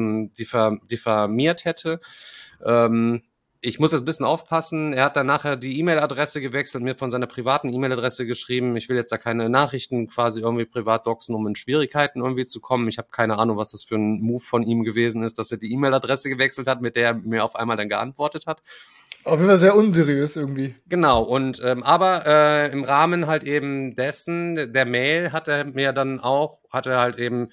E: diffamiert hätte. Ich muss jetzt ein bisschen aufpassen. Er hat dann nachher die E-Mail-Adresse gewechselt, mir von seiner privaten E-Mail-Adresse geschrieben. Ich will jetzt da keine Nachrichten quasi irgendwie privat doxen, um in Schwierigkeiten irgendwie zu kommen. Ich habe keine Ahnung, was das für ein Move von ihm gewesen ist, dass er die E-Mail-Adresse gewechselt hat, mit der er mir auf einmal dann geantwortet hat.
G: Auf jeden Fall sehr unseriös irgendwie.
E: Genau, und aber im Rahmen halt eben dessen, der Mail hat er halt eben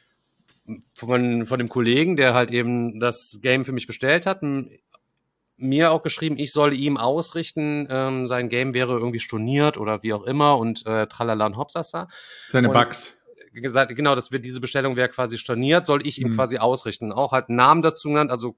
E: von dem Kollegen, der halt eben das Game für mich bestellt hat, mir auch geschrieben, ich solle ihm ausrichten, sein Game wäre irgendwie storniert oder wie auch immer und tralala und hopsasa.
F: Seine Bugs.
E: Gesagt, genau, diese Bestellung wäre quasi storniert, soll ich ihm quasi ausrichten. Auch halt einen Namen dazu genannt, also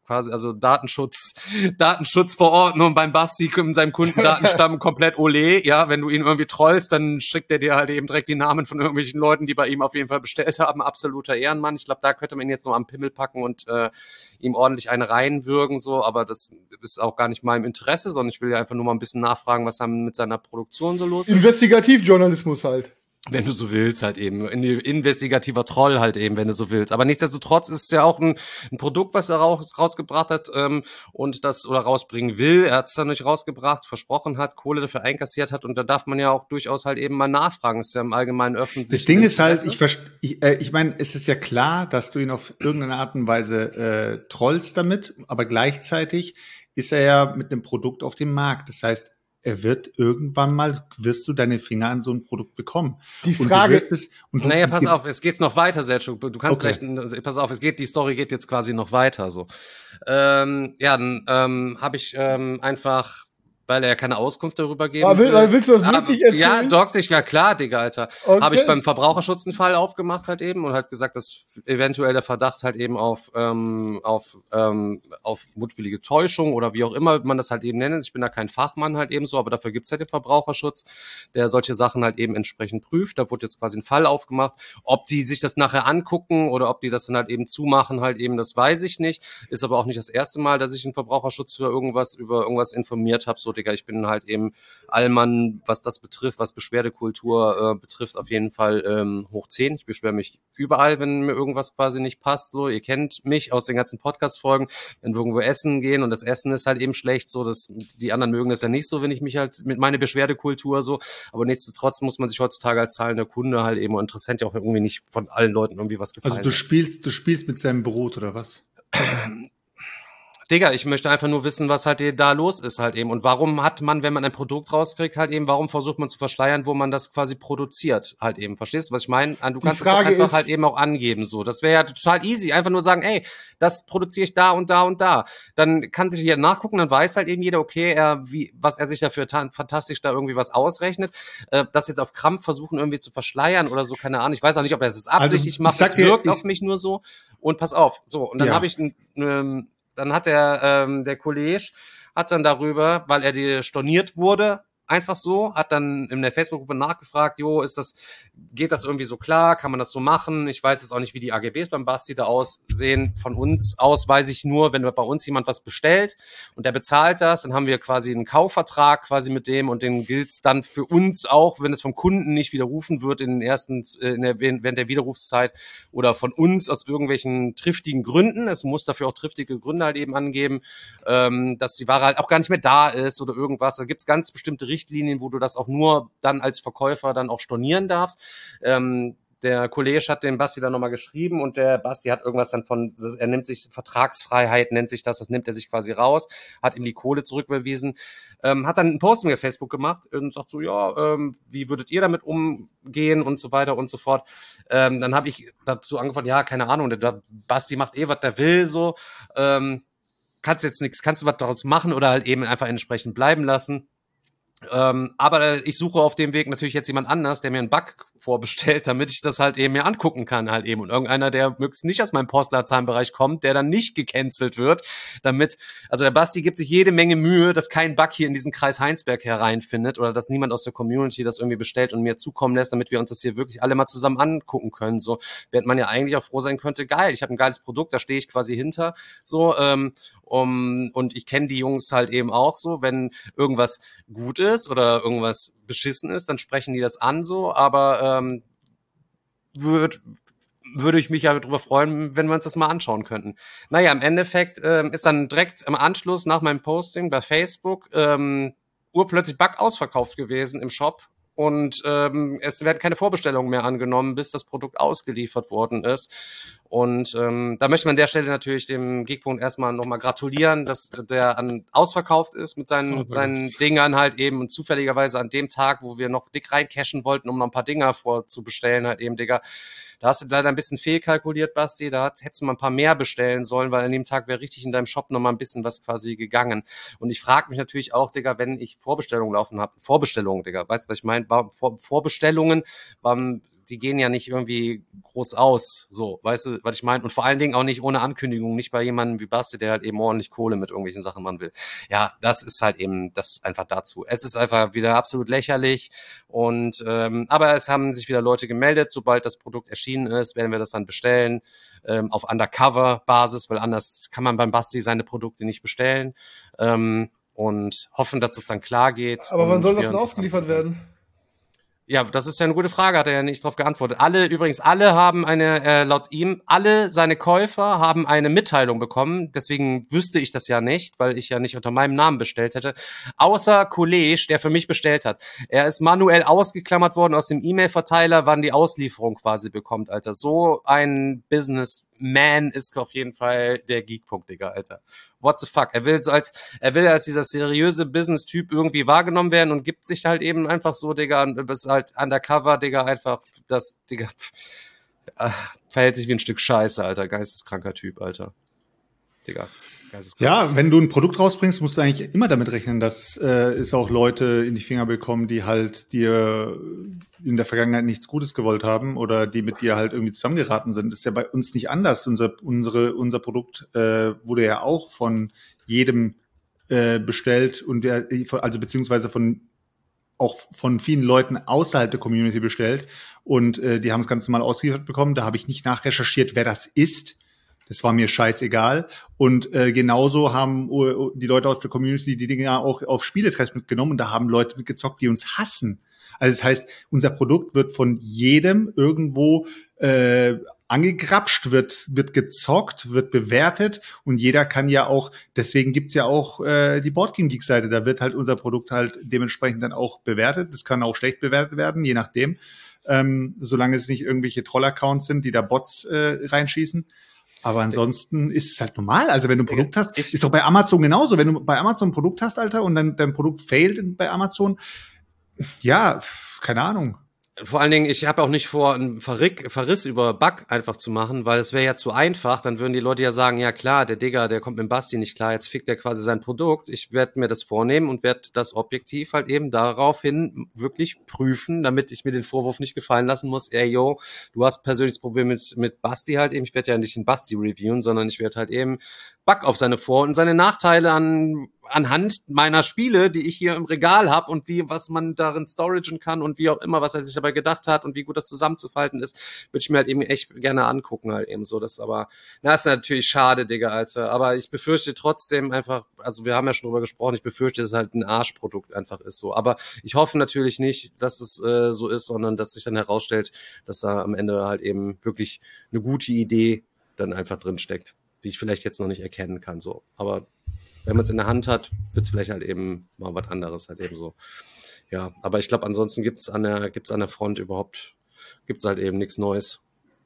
E: Datenschutzverordnung beim Basti in seinem Kundendatenstamm komplett ole. Ja, wenn du ihn irgendwie trollst, dann schickt er dir halt eben direkt die Namen von irgendwelchen Leuten, die bei ihm auf jeden Fall bestellt haben. Absoluter Ehrenmann. Ich glaube, da könnte man ihn jetzt noch am Pimmel packen und ihm ordentlich eine reinwürgen, so, aber das ist auch gar nicht meinem Interesse, sondern ich will ja einfach nur mal ein bisschen nachfragen, was dann mit seiner Produktion so los ist.
G: Investigativjournalismus halt.
E: Wenn du so willst, halt eben. Investigativer Troll halt eben, wenn du so willst. Aber nichtsdestotrotz ist es ja auch ein Produkt, was er rausgebracht hat und das oder rausbringen will. Er hat es dann nicht rausgebracht, versprochen hat, Kohle dafür einkassiert hat und da darf man ja auch durchaus halt eben mal nachfragen. Das ist ja im Allgemeinen öffentlich.
F: Das Ding ist halt, ich meine, es ist ja klar, dass du ihn auf irgendeine Art und Weise trollst damit, aber gleichzeitig ist er ja mit einem Produkt auf dem Markt. Das heißt, wirst du deine Finger an so ein Produkt bekommen.
G: Die Frage
F: ist,
E: naja, pass auf, es geht noch weiter, Selçuk. Du kannst pass auf, die Story geht jetzt quasi noch weiter, so. Ja, dann habe ich einfach weil er keine Auskunft darüber geben
G: Willst du das wirklich erzählen?
E: Ja, doxig, ja klar, Digga, Alter.
G: Okay.
E: Habe ich beim Verbraucherschutz einen Fall aufgemacht halt eben und halt gesagt, dass eventuell der Verdacht halt eben auf mutwillige Täuschung oder wie auch immer man das halt eben nennt. Ich bin da kein Fachmann halt eben so, aber dafür gibt's halt den Verbraucherschutz, der solche Sachen halt eben entsprechend prüft. Da wurde jetzt quasi ein Fall aufgemacht. Ob die sich das nachher angucken oder ob die das dann halt eben zumachen halt eben, das weiß ich nicht. Ist aber auch nicht das erste Mal, dass ich einen Verbraucherschutz über irgendwas informiert habe. So, Digga, ich bin halt eben Allmann, was das betrifft, was Beschwerdekultur betrifft, auf jeden Fall hoch 10. Ich beschwere mich überall, wenn mir irgendwas quasi nicht passt. So, ihr kennt mich aus den ganzen Podcast-Folgen, wenn wir irgendwo essen gehen und das Essen ist halt eben schlecht, so, die anderen mögen das ja nicht so, wenn ich mich halt mit meiner Beschwerdekultur so, aber nichtsdestotrotz muss man sich heutzutage als zahlender Kunde halt eben und Interessent ja auch irgendwie nicht von allen Leuten irgendwie was gefallen.
F: Also du spielst mit seinem Brot oder was?
E: Digga, ich möchte einfach nur wissen, was halt da los ist halt eben. Und warum hat man, wenn man ein Produkt rauskriegt, halt eben, warum versucht man zu verschleiern, wo man das quasi produziert halt eben. Verstehst du, was ich meine? Du kannst es doch einfach halt eben auch angeben, so. Das wäre ja total easy. Einfach nur sagen, ey, das produziere ich da und da und da. Dann kann sich jeder nachgucken, dann weiß halt eben jeder, okay, was er sich dafür fantastisch da irgendwie was ausrechnet. Das jetzt auf Krampf versuchen irgendwie zu verschleiern oder so, keine Ahnung. Ich weiß auch nicht, ob er es absichtlich macht. Es wirkt auf mich nur so. Und pass auf, so. Und dann habe ich dann hat der Kollege hat dann darüber, weil er storniert wurde, einfach so, hat dann in der Facebook-Gruppe nachgefragt, geht das irgendwie so klar, kann man das so machen? Ich weiß jetzt auch nicht, wie die AGBs beim Basti da aussehen. Von uns aus weiß ich nur, wenn bei uns jemand was bestellt und der bezahlt das, dann haben wir quasi einen Kaufvertrag quasi mit dem und den gilt's dann für uns auch, wenn es vom Kunden nicht widerrufen wird während der Widerrufszeit oder von uns aus irgendwelchen triftigen Gründen. Es muss dafür auch triftige Gründe halt eben angeben, dass die Ware halt auch gar nicht mehr da ist oder irgendwas. Da gibt's ganz bestimmte Richtlinien, wo du das auch nur dann als Verkäufer dann auch stornieren darfst. Der Kollege hat dem Basti dann nochmal geschrieben und der Basti hat irgendwas dann er nimmt sich Vertragsfreiheit, nennt sich das nimmt er sich quasi raus, hat ihm die Kohle zurücküberwiesen, hat dann ein Posting auf Facebook gemacht und sagt so, wie würdet ihr damit umgehen und so weiter und so fort. Dann habe ich dazu angefangen, ja, keine Ahnung, der Basti macht was der will, so, kannst du was daraus machen oder halt eben einfach entsprechend bleiben lassen. Aber ich suche auf dem Weg natürlich jetzt jemand anders, der mir einen Bug vorbestellt, damit ich das halt eben mir angucken kann halt eben. Und irgendeiner, der möglichst nicht aus meinem Postleitzahlenbereich kommt, der dann nicht gecancelt wird, also der Basti gibt sich jede Menge Mühe, dass kein Bug hier in diesen Kreis Heinsberg hereinfindet oder dass niemand aus der Community das irgendwie bestellt und mir zukommen lässt, damit wir uns das hier wirklich alle mal zusammen angucken können. So, während man ja eigentlich auch froh sein könnte, geil, ich habe ein geiles Produkt, da stehe ich quasi hinter, so, und ich kenne die Jungs halt eben auch so, wenn irgendwas gut ist oder irgendwas beschissen ist, dann sprechen die das an so, aber würde ich mich ja darüber freuen, wenn wir uns das mal anschauen könnten. Naja, im Endeffekt ist dann direkt im Anschluss nach meinem Posting bei Facebook urplötzlich Bug ausverkauft gewesen im Shop. Und es werden keine Vorbestellungen mehr angenommen, bis das Produkt ausgeliefert worden ist. Und da möchte man an der Stelle natürlich dem Geekpunkt erstmal nochmal gratulieren, dass der ausverkauft ist mit seinen Dingern halt eben. Und zufälligerweise an dem Tag, wo wir noch dick reincashen wollten, um noch ein paar Dinger vorzubestellen halt eben, Digga. Da hast du leider ein bisschen fehlkalkuliert, Basti. Da hättest du mal ein paar mehr bestellen sollen, weil an dem Tag wäre richtig in deinem Shop noch mal ein bisschen was quasi gegangen. Und ich frage mich natürlich auch, Digga, wenn ich Vorbestellungen laufen habe. Vorbestellungen, Digga. Weißt du, was ich meine? Vorbestellungen, die gehen ja nicht irgendwie groß aus. So, weißt du, was ich meine? Und vor allen Dingen auch nicht ohne Ankündigung. Nicht bei jemandem wie Basti, der halt eben ordentlich Kohle mit irgendwelchen Sachen machen will. Ja, das ist halt eben, das ist einfach dazu. Es ist einfach wieder absolut lächerlich. Und aber es haben sich wieder Leute gemeldet, sobald das Produkt erschienen ist, werden wir das dann bestellen, auf Undercover-Basis, weil anders kann man beim Basti seine Produkte nicht bestellen, und hoffen, dass es dann klar geht.
G: Aber wann soll das denn ausgeliefert werden?
E: Ja, das ist ja eine gute Frage, hat er ja nicht drauf geantwortet. Alle haben laut ihm, alle seine Käufer haben eine Mitteilung bekommen, deswegen wüsste ich das ja nicht, weil ich ja nicht unter meinem Namen bestellt hätte, außer Kollege, der für mich bestellt hat. Er ist manuell ausgeklammert worden aus dem E-Mail-Verteiler, wann die Auslieferung quasi bekommt, Alter. So ein Businessman ist auf jeden Fall der Geekpunkt, Digga, Alter. What the fuck? Er will als dieser seriöse Business-Typ irgendwie wahrgenommen werden und gibt sich halt eben einfach so, Digga, und ist halt undercover, Digga, einfach Digga, verhält sich wie ein Stück Scheiße, Alter, geisteskranker Typ, Alter. Digga.
F: Ja, wenn du ein Produkt rausbringst, musst du eigentlich immer damit rechnen, dass es auch Leute in die Finger bekommen, die halt dir in der Vergangenheit nichts Gutes gewollt haben oder die mit dir halt irgendwie zusammengeraten sind. Das ist ja bei uns nicht anders. Unser Produkt wurde ja auch von jedem bestellt und also beziehungsweise auch von vielen Leuten außerhalb der Community bestellt und die haben es ganz normal ausgeliefert bekommen. Da habe ich nicht nachrecherchiert, wer das ist. Das war mir scheißegal. Und genauso haben die Leute aus der Community die Dinge auch auf Spieletreffs mitgenommen und da haben Leute mitgezockt, die uns hassen. Also das heißt, unser Produkt wird von jedem irgendwo angegrapscht, wird gezockt, wird bewertet und jeder kann ja auch, deswegen gibt's ja auch die Boardgame-Geek-Seite, da wird halt unser Produkt halt dementsprechend dann auch bewertet. Das kann auch schlecht bewertet werden, je nachdem, solange es nicht irgendwelche Troll-Accounts sind, die da Bots reinschießen. Aber ansonsten ist es halt normal. Also wenn du ein Produkt hast, ist doch bei Amazon genauso. Wenn du bei Amazon ein Produkt hast, Alter, und dann dein Produkt failt bei Amazon, ja, keine Ahnung.
E: Vor allen Dingen, ich habe auch nicht vor, einen Verriss über Bug einfach zu machen, weil es wäre ja zu einfach. Dann würden die Leute ja sagen, ja klar, der Digger, der kommt mit dem Basti nicht klar, jetzt fickt er quasi sein Produkt. Ich werde mir das vornehmen und werde das objektiv halt eben daraufhin wirklich prüfen, damit ich mir den Vorwurf nicht gefallen lassen muss, ey, yo, du hast persönliches Problem mit Basti halt eben. Ich werde ja nicht den Basti reviewen, sondern ich werde halt eben Bug auf seine Vor- und seine Nachteile anhand meiner Spiele, die ich hier im Regal habe und was man darin storagen kann und wie auch immer, was er sich dabei gedacht hat und wie gut das zusammenzufalten ist, würde ich mir halt eben echt gerne angucken halt eben so. Das ist aber, ist natürlich schade, Digga, Alter. Aber ich befürchte trotzdem einfach, also wir haben ja schon drüber gesprochen, ich befürchte, dass es halt ein Arschprodukt einfach ist so. Aber ich hoffe natürlich nicht, dass es so ist, sondern dass sich dann herausstellt, dass da am Ende halt eben wirklich eine gute Idee dann einfach drin steckt, die ich vielleicht jetzt noch nicht erkennen kann, so. Aber wenn man es in der Hand hat, wird es vielleicht halt eben mal was anderes halt eben so. Ja, aber ich glaube, ansonsten gibt's an der Front gibt's halt eben nichts Neues.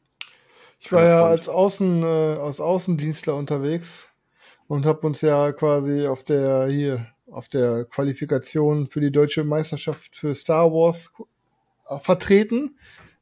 G: Ich war ja als Außendienstler unterwegs und habe uns ja quasi auf der Qualifikation für die deutsche Meisterschaft für Star Wars vertreten.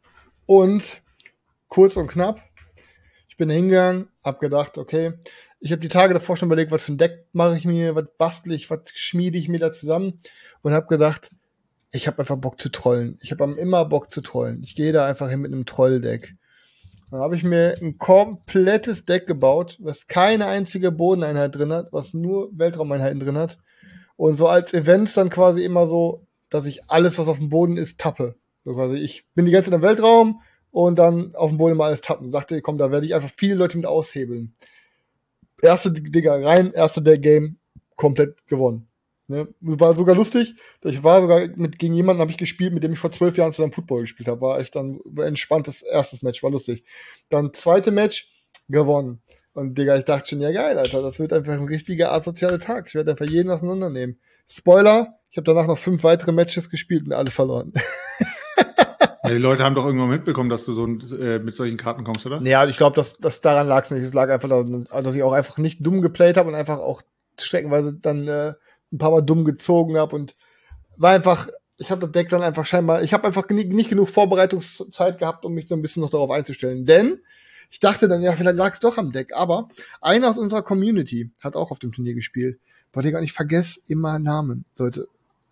G: Und kurz und knapp, ich bin hingegangen, hab gedacht, okay, ich habe die Tage davor schon überlegt, was für ein Deck mache ich mir, was bastle ich, was schmiede ich mir da zusammen und habe gedacht, ich habe einfach Bock zu trollen. Ich habe immer Bock zu trollen. Ich gehe da einfach hin mit einem Trolldeck. Dann habe ich mir ein komplettes Deck gebaut, was keine einzige Bodeneinheit drin hat, was nur Weltraumeinheiten drin hat. Und so als Events dann quasi immer so, dass ich alles, was auf dem Boden ist, tappe. So quasi, ich bin die ganze Zeit im Weltraum und dann auf dem Boden immer alles tappen. Sagte, komm, da werde ich einfach viele Leute mit aushebeln. Erste Game, komplett gewonnen. Ne? War sogar lustig. Ich war sogar gegen jemanden habe ich gespielt, mit dem ich vor 12 Jahren zusammen Football gespielt habe. War echt dann ein entspanntes erstes Match, war lustig. Dann zweite Match, gewonnen. Und Digga, ich dachte schon, ja geil, Alter, das wird einfach ein richtiger asozialer Tag. Ich werde einfach jeden auseinandernehmen. Spoiler, ich habe danach noch 5 weitere Matches gespielt und alle verloren.
F: Ja, die Leute haben doch irgendwann mitbekommen, dass du so mit solchen Karten kommst, oder?
G: Ja, ich glaube, dass daran lag es nicht. Es lag einfach daran, dass ich auch einfach nicht dumm geplayt habe und einfach auch streckenweise dann ein paar Mal dumm gezogen habe und war einfach, ich habe das Deck dann einfach scheinbar, ich habe einfach nicht genug Vorbereitungszeit gehabt, um mich so ein bisschen noch darauf einzustellen. Denn ich dachte dann, ja, vielleicht lag es doch am Deck. Aber einer aus unserer Community hat auch auf dem Turnier gespielt. Boah, Digga, ich vergesse immer Namen, Leute.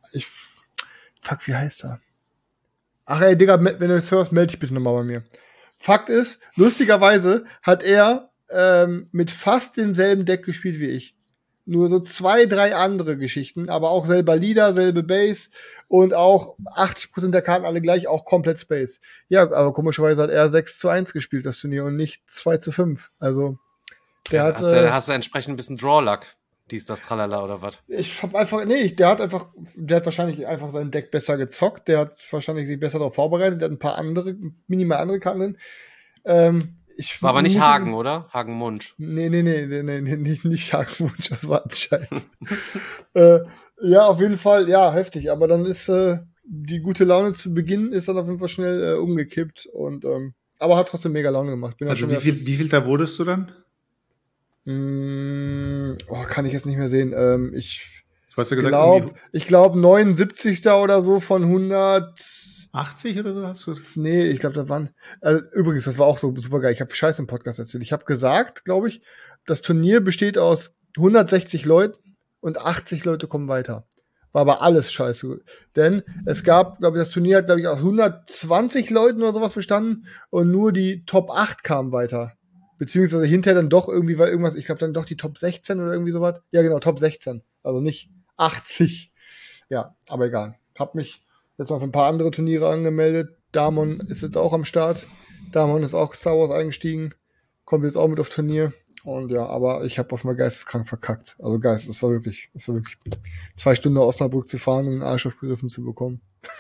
G: Fuck, wie heißt er? Ach ey, Digga, wenn du es hörst, melde dich bitte nochmal bei mir. Fakt ist, lustigerweise hat er mit fast demselben Deck gespielt wie ich. Nur so 2, 3 andere Geschichten, aber auch selber Leader, selbe Base und auch 80% der Karten alle gleich, auch komplett Space. Ja, aber komischerweise hat er 6-1 gespielt, das Turnier, und nicht 2-5. Also,
E: hast du entsprechend ein bisschen Draw-Luck. Dies, das, tralala, oder was?
G: Ich hab einfach, der hat wahrscheinlich einfach sein Deck besser gezockt, der hat wahrscheinlich sich besser darauf vorbereitet, der hat ein paar minimal andere Karten drin.
E: War aber nicht Hagen, oder? Hagen-Munch.
G: Nee, nicht Hagen-Munch, das war ein Scheiß. Ja, auf jeden Fall, ja, heftig, aber dann ist die gute Laune zu Beginn ist dann auf jeden Fall schnell umgekippt und aber hat trotzdem mega Laune gemacht.
F: Also wie viel da wurdest du dann?
G: Kann ich jetzt nicht mehr sehen.
F: Du hast ja gesagt,
G: ich glaube 79. oder so von 180
F: oder so hast du?
G: Nee, ich glaube, das waren. Übrigens, das war auch so super geil. Ich habe Scheiß im Podcast erzählt. Ich habe gesagt, glaube ich, das Turnier besteht aus 160 Leuten und 80 Leute kommen weiter. War aber alles scheiße gut. Denn es gab, glaube ich, das Turnier hat, glaube ich, aus 120 Leuten oder sowas bestanden und nur die Top 8 kamen weiter. Beziehungsweise hinterher dann doch irgendwie war irgendwas, ich glaube dann doch die Top 16 oder irgendwie sowas. Ja, genau, Top 16. Also nicht 80. Ja, aber egal. Hab mich jetzt noch für ein paar andere Turniere angemeldet. Damon ist jetzt auch am Start. Damon ist auch Star Wars eingestiegen. Kommt jetzt auch mit auf Turnier. Und ja, aber ich habe auf mal geisteskrank verkackt. Also das war wirklich 2 Stunden nach Osnabrück zu fahren und den Arsch aufgerissen zu bekommen.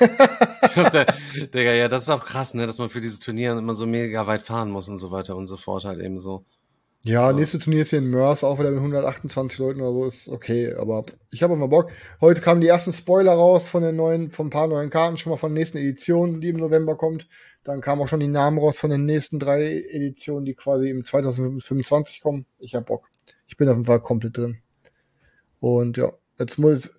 E: Digga, ja, das ist auch krass, ne, dass man für diese Turniere immer so mega weit fahren muss und so weiter und so fort halt eben so.
G: Ja,
E: So.
G: nächste Turnier ist hier in Mörs, auch wieder mit 128 Leuten oder so, ist okay, aber ich habe auch mal Bock. Heute kamen die ersten Spoiler raus von ein paar neuen Karten, schon mal von der nächsten Edition, die im November kommt. Dann kamen auch schon die Namen raus von den nächsten 3 Editionen, die quasi im 2025 kommen. Ich hab Bock. Ich bin auf jeden Fall komplett drin. Und ja, jetzt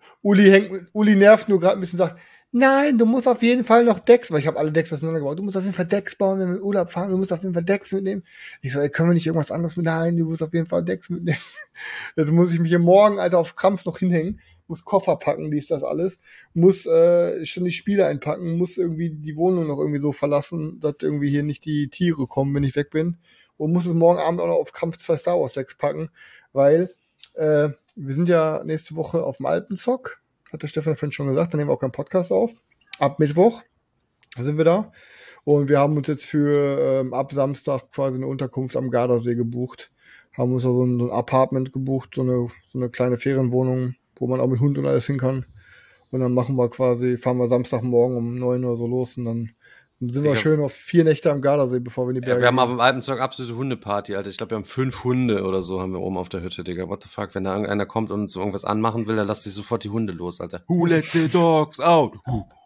G: Uli nervt nur gerade ein bisschen, sagt, nein, du musst auf jeden Fall noch Decks, weil ich habe alle Decks auseinandergebaut. Du musst auf jeden Fall Decks bauen, wenn wir in Urlaub fahren. Du musst auf jeden Fall Decks mitnehmen. Ich so, ey, können wir nicht irgendwas anderes mitnehmen? Nein, du musst auf jeden Fall Decks mitnehmen. Jetzt muss ich mich hier morgen, Alter, auf Krampf noch hinhängen. Muss Koffer packen, das alles. Muss schon die Spiele einpacken. Muss irgendwie die Wohnung noch irgendwie so verlassen, dass irgendwie hier nicht die Tiere kommen, wenn ich weg bin. Und muss es morgen Abend auch noch auf Krampf 2 Star Wars Decks packen, weil wir sind ja nächste Woche auf dem Alpenzock. Hat der Stefan vorhin schon gesagt, dann nehmen wir auch keinen Podcast auf. Ab Mittwoch sind wir da. Und wir haben uns jetzt für ab Samstag quasi eine Unterkunft am Gardasee gebucht. Haben uns da so ein Apartment gebucht, so eine kleine Ferienwohnung, wo man auch mit Hund und alles hin kann. Und dann fahren wir Samstagmorgen um 9 Uhr so los und dann sind wir schön auf 4 Nächte am Gardasee, bevor wir in die Berge
E: Ja, wir haben
G: gehen.
E: auf dem Alpenzeug absolute Hundeparty, Alter. Ich glaube, wir haben 5 Hunde oder so haben wir oben auf der Hütte, Digga. What the fuck? Wenn da irgendeiner kommt und so irgendwas anmachen will, dann lass sich sofort die Hunde los, Alter. Who let the dogs out?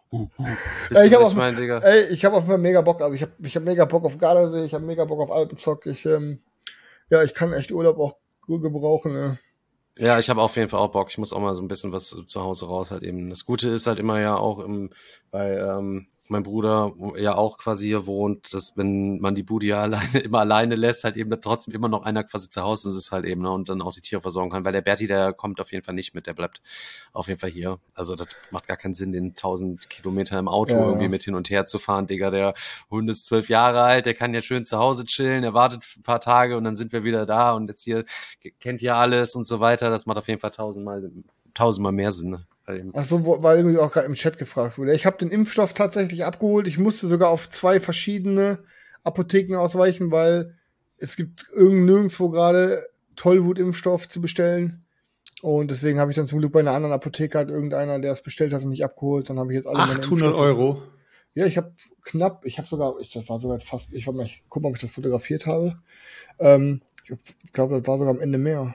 G: Ich habe
E: ich mein, Digga?
G: auf jeden Fall mega Bock. Also ich hab mega Bock auf Gardasee, ich habe mega Bock auf Alpenzock. Ich kann echt Urlaub auch gut gebrauchen. Ne?
E: Ja, ich habe auf jeden Fall auch Bock. Ich muss auch mal so ein bisschen was zu Hause raus halt eben. Das Gute ist halt immer ja auch bei mein Bruder ja auch quasi hier wohnt, dass wenn man die Bude ja alleine lässt, halt eben trotzdem immer noch einer quasi zu Hause ist halt eben, ne, und dann auch die Tiere versorgen kann, weil der Berti, der kommt auf jeden Fall nicht mit, der bleibt auf jeden Fall hier. Also das macht gar keinen Sinn, den 1000 Kilometer im Auto irgendwie mit hin und her zu fahren, Digga. Der Hund ist 12 Jahre alt, der kann ja schön zu Hause chillen, er wartet ein paar Tage und dann sind wir wieder da und jetzt hier kennt ja alles und so weiter. Das macht auf jeden Fall 1000-mal mehr Sinn, ne?
G: Ach so, weil irgendwie auch gerade im Chat gefragt wurde. Ich habe den Impfstoff tatsächlich abgeholt. Ich musste sogar auf 2 verschiedene Apotheken ausweichen, weil es gibt nirgendwo gerade Tollwut-Impfstoff zu bestellen. Und deswegen habe ich dann zum Glück bei einer anderen Apotheke halt irgendeiner, der es bestellt hat und nicht abgeholt. Dann habe ich jetzt alle meine
F: 800 Euro.
G: Ja, ich war sogar fast, ich guck mal, ob ich das fotografiert habe. Ich glaube, das war sogar am Ende mehr.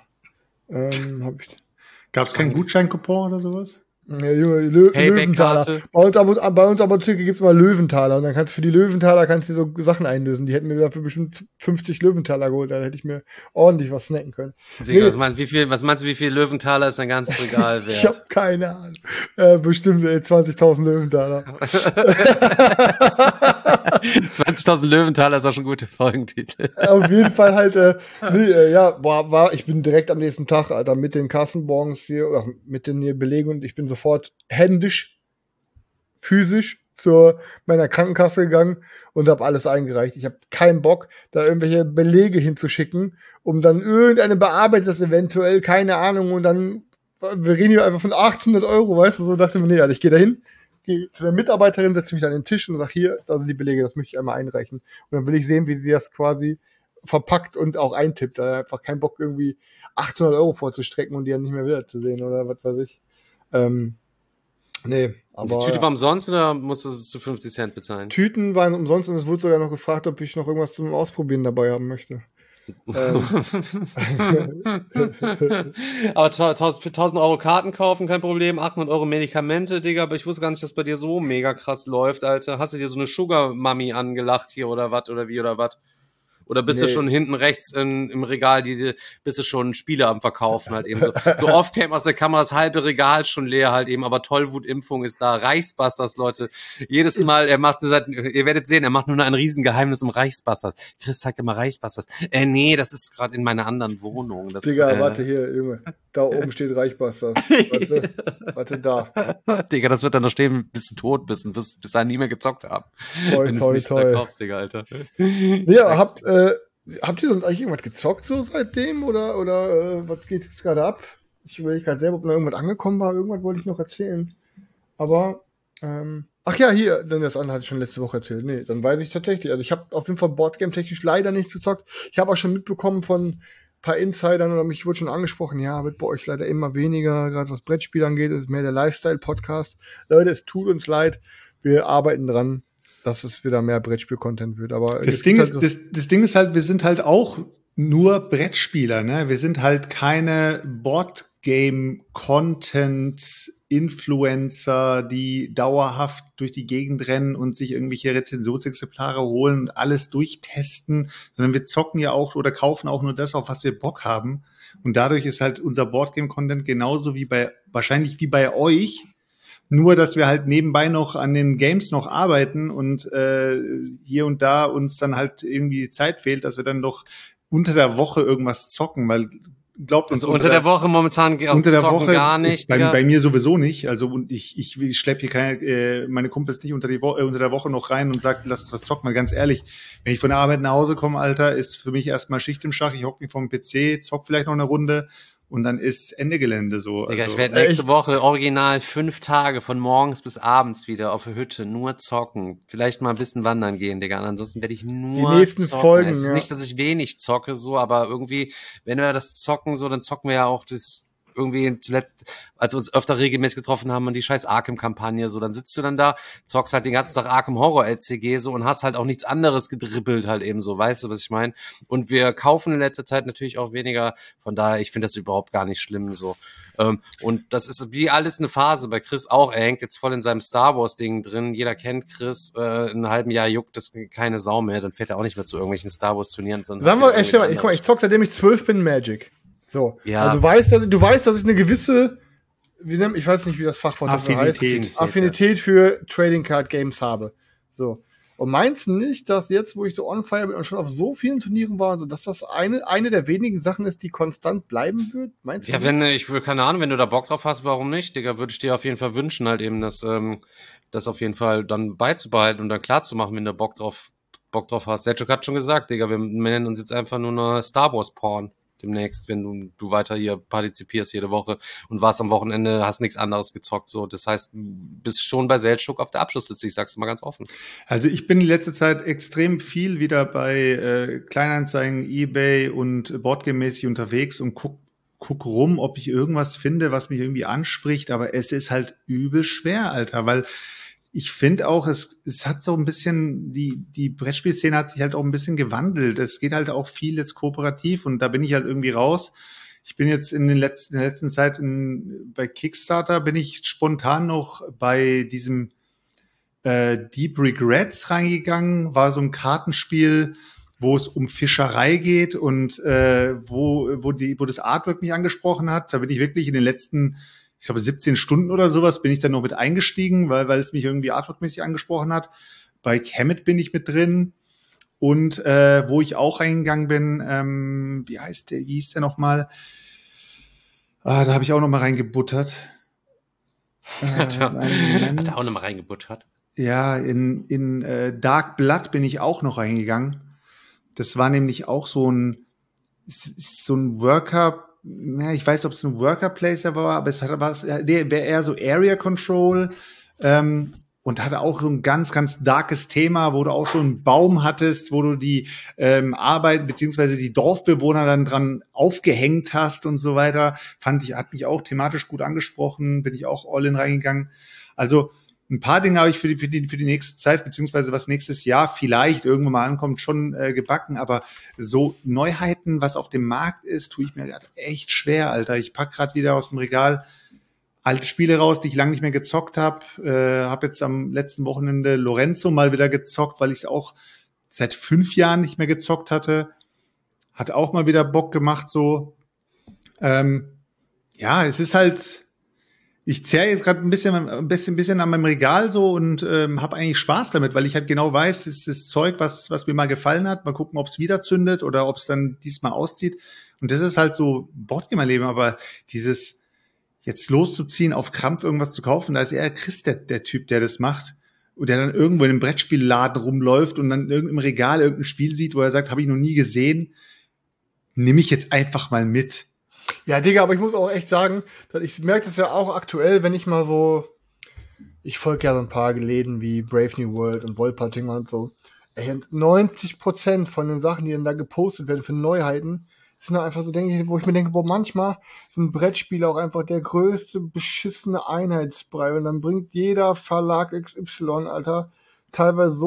F: Gab es keinen Gutscheinkupon oder sowas?
G: Ja, Junge, Löwenthaler.
E: Payback-Karte.
G: Bei uns Apotheke gibt's mal Löwenthaler. Und dann kannst du für die Löwenthaler so Sachen einlösen. Die hätten mir dafür bestimmt 50 Löwenthaler geholt. Da hätte ich mir ordentlich was snacken können.
E: Digga, was meinst du, wie viel Löwenthaler ist ein ganzes Regal wert?
G: Ich habe keine Ahnung. Bestimmt 20.000 Löwenthaler.
E: 20.000 Löwenthaler ist auch schon ein guter Folgentitel.
G: Auf jeden Fall halt, ich bin direkt am nächsten Tag, Alter, mit den Kassenbons hier, oder mit den hier Belegen und ich bin sofort physisch zu meiner Krankenkasse gegangen und habe alles eingereicht. Ich habe keinen Bock, da irgendwelche Belege hinzuschicken, um dann irgendeine bearbeitet das eventuell, keine Ahnung, und dann, wir reden hier einfach von 800 Euro, weißt du, so dachte ich mir, nee, Alter, ich gehe dahin, gehe zu der Mitarbeiterin, setze mich an den Tisch und sage, hier, da sind die Belege, das möchte ich einmal einreichen. Und dann will ich sehen, wie sie das quasi verpackt und auch eintippt. Da einfach keinen Bock, irgendwie 800 Euro vorzustrecken und die dann nicht mehr wiederzusehen oder was weiß ich. Nee, aber.
E: Die Tüte war umsonst oder musst du es zu 50 Cent bezahlen?
G: Tüten waren umsonst und es wurde sogar noch gefragt, ob ich noch irgendwas zum Ausprobieren dabei haben möchte.
E: Aber für 1000 Euro Karten kaufen, kein Problem, 800 Euro Medikamente, Digga, aber ich wusste gar nicht, dass bei dir so mega krass läuft, Alter. Hast du dir so eine Sugar-Mami angelacht hier oder was, oder wie, oder was? Oder bist du schon hinten rechts im Regal, bist du schon Spiele am Verkaufen halt eben so. So off-cam aus der Kamera, das halbe Regal schon leer halt eben, aber Tollwutimpfung ist da. Reichsbusters, Leute. Jedes Mal, ihr werdet sehen, er macht nur ein Riesengeheimnis um Reichsbusters. Chris, zeig dir mal Reichsbusters. Nee, das ist gerade in meiner anderen Wohnung. Das,
G: Digga, warte hier, Junge. Da oben steht Reichbusters. Warte da.
E: Digga, das wird dann noch stehen, bis du tot bist und bis dahin nie mehr gezockt haben.
G: Toll,
E: wenn
G: toll,
E: du es nicht
G: toll.
E: verkaufst, Digga, Alter.
G: Ja, habt ihr sonst eigentlich irgendwas gezockt so seitdem? Oder was geht jetzt gerade ab? Ich überlege gerade selber, ob noch irgendwas angekommen war. Irgendwas wollte ich noch erzählen. Aber, ach ja, hier, denn das andere hatte ich schon letzte Woche erzählt. Nee, dann weiß ich tatsächlich. Also ich habe auf jeden Fall Boardgame-technisch leider nichts gezockt. Ich habe auch schon mitbekommen von ein paar Insidern oder mich wurde schon angesprochen, ja, wird bei euch leider immer weniger, gerade was Brettspiel angeht, ist mehr der Lifestyle-Podcast. Leute, es tut uns leid. Wir arbeiten dran, dass es wieder mehr Brettspiel-Content wird. Aber
F: das Ding ist halt, wir sind halt auch nur Brettspieler, ne? Wir sind halt keine Boardgame-Content-Influencer, die dauerhaft durch die Gegend rennen und sich irgendwelche Rezensionsexemplare holen und alles durchtesten, sondern wir zocken ja auch oder kaufen auch nur das, auf was wir Bock haben. Und dadurch ist halt unser Boardgame-Content genauso wahrscheinlich wie bei euch, nur, dass wir halt nebenbei noch an den Games noch arbeiten und hier und da uns dann halt irgendwie die Zeit fehlt, dass wir dann noch unter der Woche irgendwas zocken, weil glaubt uns,
E: also unter der Woche momentan
F: unter der
E: zocken
F: Woche
E: gar nicht.
F: Bei mir sowieso nicht. Also und ich schleppe hier meine Kumpels nicht unter der Woche noch rein und sage, lass uns was zocken. Mal ganz ehrlich, wenn ich von der Arbeit nach Hause komme, Alter, ist für mich erstmal Schicht im Schach. Ich hocke mich vom PC, zock vielleicht noch eine Runde. Und dann ist Ende Gelände so.
E: Digga,
F: also,
E: ich werde nächste Woche original 5 Tage von morgens bis abends wieder auf der Hütte nur zocken. Vielleicht mal ein bisschen wandern gehen, Digga. Ansonsten werde ich nur
G: die nächsten
E: zocken.
G: Folgen,
E: Es ist nicht, dass ich wenig zocke, so, aber irgendwie, wenn wir das zocken, so, dann zocken wir ja auch das irgendwie zuletzt, als wir uns öfter regelmäßig getroffen haben, und die scheiß Arkham-Kampagne, so, dann sitzt du dann da, zockst halt den ganzen Tag Arkham Horror LCG, so, und hast halt auch nichts anderes gedribbelt halt eben so, weißt du, was ich meine? Und wir kaufen in letzter Zeit natürlich auch weniger, von daher, ich finde das überhaupt gar nicht schlimm, so. Und das ist wie alles eine Phase, bei Chris auch, er hängt jetzt voll in seinem Star Wars Ding drin, jeder kennt Chris, in einem halben Jahr juckt das keine Sau mehr, dann fährt er auch nicht mehr zu irgendwelchen Star Wars Turnieren, sondern
G: sagen wir, guck mal, ich zock seitdem ich 12 bin Magic. So.
E: Ja.
G: Also du weißt, dass ich eine gewisse, ich weiß nicht, wie das Fachwort dafür heißt, Affinität für Trading Card Games habe. So. Und meinst du nicht, dass jetzt, wo ich so on fire bin und schon auf so vielen Turnieren war, so, dass das eine der wenigen Sachen ist, die konstant bleiben wird? Meinst du?
E: Ja, keine Ahnung, wenn du da Bock drauf hast, warum nicht, Digga, würde ich dir auf jeden Fall wünschen, halt eben, das auf jeden Fall dann beizubehalten und dann klar zu machen, wenn du Bock drauf hast. Sergio hat schon gesagt, Digga, wir nennen uns jetzt einfach nur noch Star Wars Porn demnächst, wenn du weiter hier partizipierst jede Woche und warst am Wochenende, hast nichts anderes gezockt, so. Das heißt, du bist schon bei Seltschuk auf der Abschlussliste, ich sag's mal ganz offen.
F: Also ich bin in letzter Zeit extrem viel wieder bei Kleinanzeigen, eBay und Boardgame-mäßig unterwegs und guck rum, ob ich irgendwas finde, was mich irgendwie anspricht, aber es ist halt übel schwer, Alter, weil ich finde auch, es hat so ein bisschen, die Brettspielszene hat sich halt auch ein bisschen gewandelt. Es geht halt auch viel jetzt kooperativ und da bin ich halt irgendwie raus. Ich bin jetzt in der letzten Zeit bei Kickstarter bin ich spontan noch bei diesem Deep Regrets reingegangen. War so ein Kartenspiel, wo es um Fischerei geht und wo das Artwork mich angesprochen hat. Da bin ich wirklich in den letzten, ich glaube 17 Stunden oder sowas, bin ich dann noch mit eingestiegen, weil es mich irgendwie artworkmäßig angesprochen hat. Bei Kemet bin ich mit drin. Und wo ich auch reingegangen bin, wie hieß der nochmal? Da habe ich auch noch mal reingebuttert.
E: Hat er auch noch mal reingebuttert?
F: Ja, in Dark Blood bin ich auch noch reingegangen. Das war nämlich auch so ein Worker, ja, ich weiß, ob es ein Worker-Placer war, aber wäre eher so Area Control, und hatte auch so ein ganz, ganz darkes Thema, wo du auch so einen Baum hattest, wo du die Arbeit beziehungsweise die Dorfbewohner dann dran aufgehängt hast und so weiter. Hat mich auch thematisch gut angesprochen, bin ich auch all in reingegangen. Also ein paar Dinge habe ich für die nächste Zeit, beziehungsweise was nächstes Jahr vielleicht irgendwann mal ankommt, schon gebacken. Aber so Neuheiten, was auf dem Markt ist, tue ich mir gerade echt schwer, Alter. Ich pack gerade wieder aus dem Regal alte Spiele raus, die ich lange nicht mehr gezockt habe. Habe jetzt am letzten Wochenende Lorenzo mal wieder gezockt, weil ich es auch seit 5 Jahren nicht mehr gezockt hatte. Hat auch mal wieder Bock gemacht, so. Ja, es ist halt, ich zerre jetzt gerade ein bisschen an meinem Regal so und habe eigentlich Spaß damit, weil ich halt genau weiß, es ist Zeug, was mir mal gefallen hat. Mal gucken, ob es wieder zündet oder ob es dann diesmal auszieht. Und das ist halt so Boardgamer-Leben, aber dieses jetzt loszuziehen, auf Krampf irgendwas zu kaufen, da ist eher Chris der Typ, der das macht und der dann irgendwo in einem Brettspielladen rumläuft und dann in irgendeinem Regal irgendein Spiel sieht, wo er sagt, habe ich noch nie gesehen, nehme ich jetzt einfach mal mit.
G: Ja, Digga, aber ich muss auch echt sagen, dass ich merke das ja auch aktuell, wenn ich mal so, ich folge ja so ein paar Läden wie Brave New World und Wolpertinger und so. Ey, 90% von den Sachen, die dann da gepostet werden für Neuheiten, sind einfach so, wo ich mir denke, boah, manchmal sind Brettspiele auch einfach der größte beschissene Einheitsbrei und dann bringt jeder Verlag XY, Alter, teilweise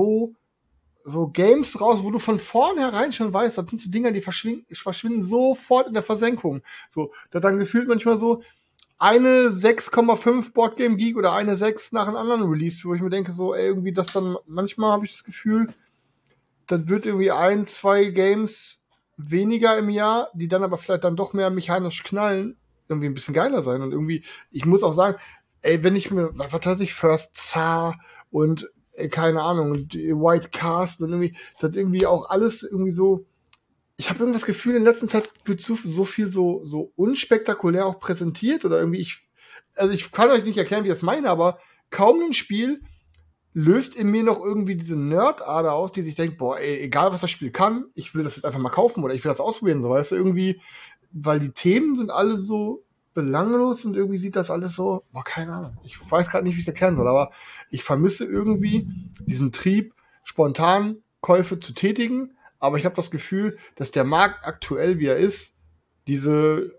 G: so Games raus, wo du von vornherein schon weißt, das sind so Dinger, die verschwinden sofort in der Versenkung. So, da dann gefühlt manchmal so eine 6,5 Boardgame Geek oder eine 6 nach einem anderen Release, wo ich mir denke, so, ey, irgendwie das dann, manchmal habe ich das Gefühl, das wird irgendwie 1, 2 Games weniger im Jahr, die dann aber vielleicht dann doch mehr mechanisch knallen, irgendwie ein bisschen geiler sein. Und irgendwie, ich muss auch sagen, ey, wenn ich mir, was weiß ich, First Tsar und keine Ahnung, White Cast und irgendwie, das irgendwie auch alles irgendwie so, ich habe irgendwie das Gefühl, in letzter Zeit wird so viel so unspektakulär auch präsentiert oder irgendwie, ich kann euch nicht erklären, wie ich das meine, aber kaum ein Spiel löst in mir noch irgendwie diese Nerd-Ader aus, die sich denkt, boah, ey, egal was das Spiel kann, ich will das jetzt einfach mal kaufen oder ich will das ausprobieren, so, weißt du, irgendwie, weil die Themen sind alle so belanglos und irgendwie sieht das alles so, boah, keine Ahnung, ich weiß gerade nicht, wie ich es erklären soll, aber ich vermisse irgendwie diesen Trieb, spontan Käufe zu tätigen, aber ich habe das Gefühl, dass der Markt aktuell, wie er ist, diese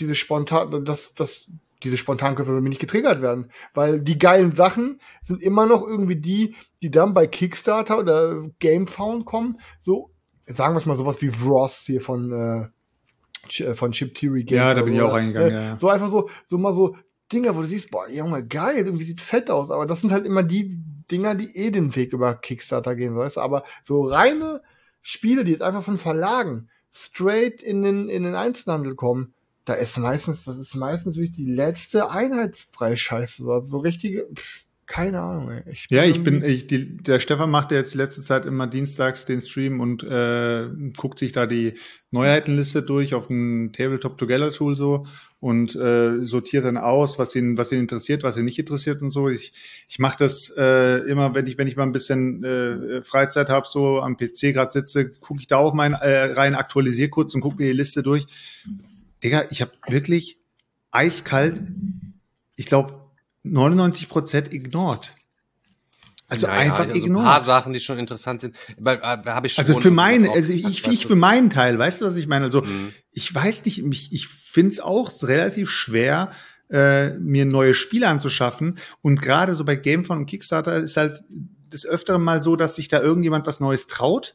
G: Spontankäufe bei mir nicht getriggert werden. Weil die geilen Sachen sind immer noch irgendwie die dann bei Kickstarter oder GameFound kommen. So, sagen wir es mal, sowas wie Ross hier von Chip Theory Games.
F: Ja, da bin
G: so,
F: ich auch reingegangen, ja.
G: So einfach so mal so Dinger, wo du siehst, boah, Junge, geil, irgendwie sieht fett aus. Aber das sind halt immer die Dinger, die den Weg über Kickstarter gehen, weißt du. Aber so reine Spiele, die jetzt einfach von Verlagen straight in den Einzelhandel kommen, das ist meistens wirklich die letzte Einheitspreisscheiße. So richtige, keine Ahnung, ey.
F: Der Stefan macht ja jetzt die letzte Zeit immer dienstags den Stream und guckt sich da die Neuheitenliste durch auf dem Tabletop Together Tool so und sortiert dann aus, was ihn interessiert, was ihn nicht interessiert und so. Ich mache das immer, wenn ich mal ein bisschen Freizeit habe, so am PC gerade sitze, gucke ich da auch mal rein, aktualisiere kurz und gucke mir die Liste durch. Digga, ich habe wirklich eiskalt, ich glaube, 99% ignored. Also
E: naja,
F: einfach
E: also
F: ignored.
E: Ein paar Sachen, die schon interessant sind, habe ich schon.
F: Also für meinen Teil, weißt du, was ich meine? Also ich weiß nicht, ich finde es auch relativ schwer, mir neue Spiele anzuschaffen. Und gerade so bei GameFound und Kickstarter ist halt des Öfteren mal so, dass sich da irgendjemand was Neues traut.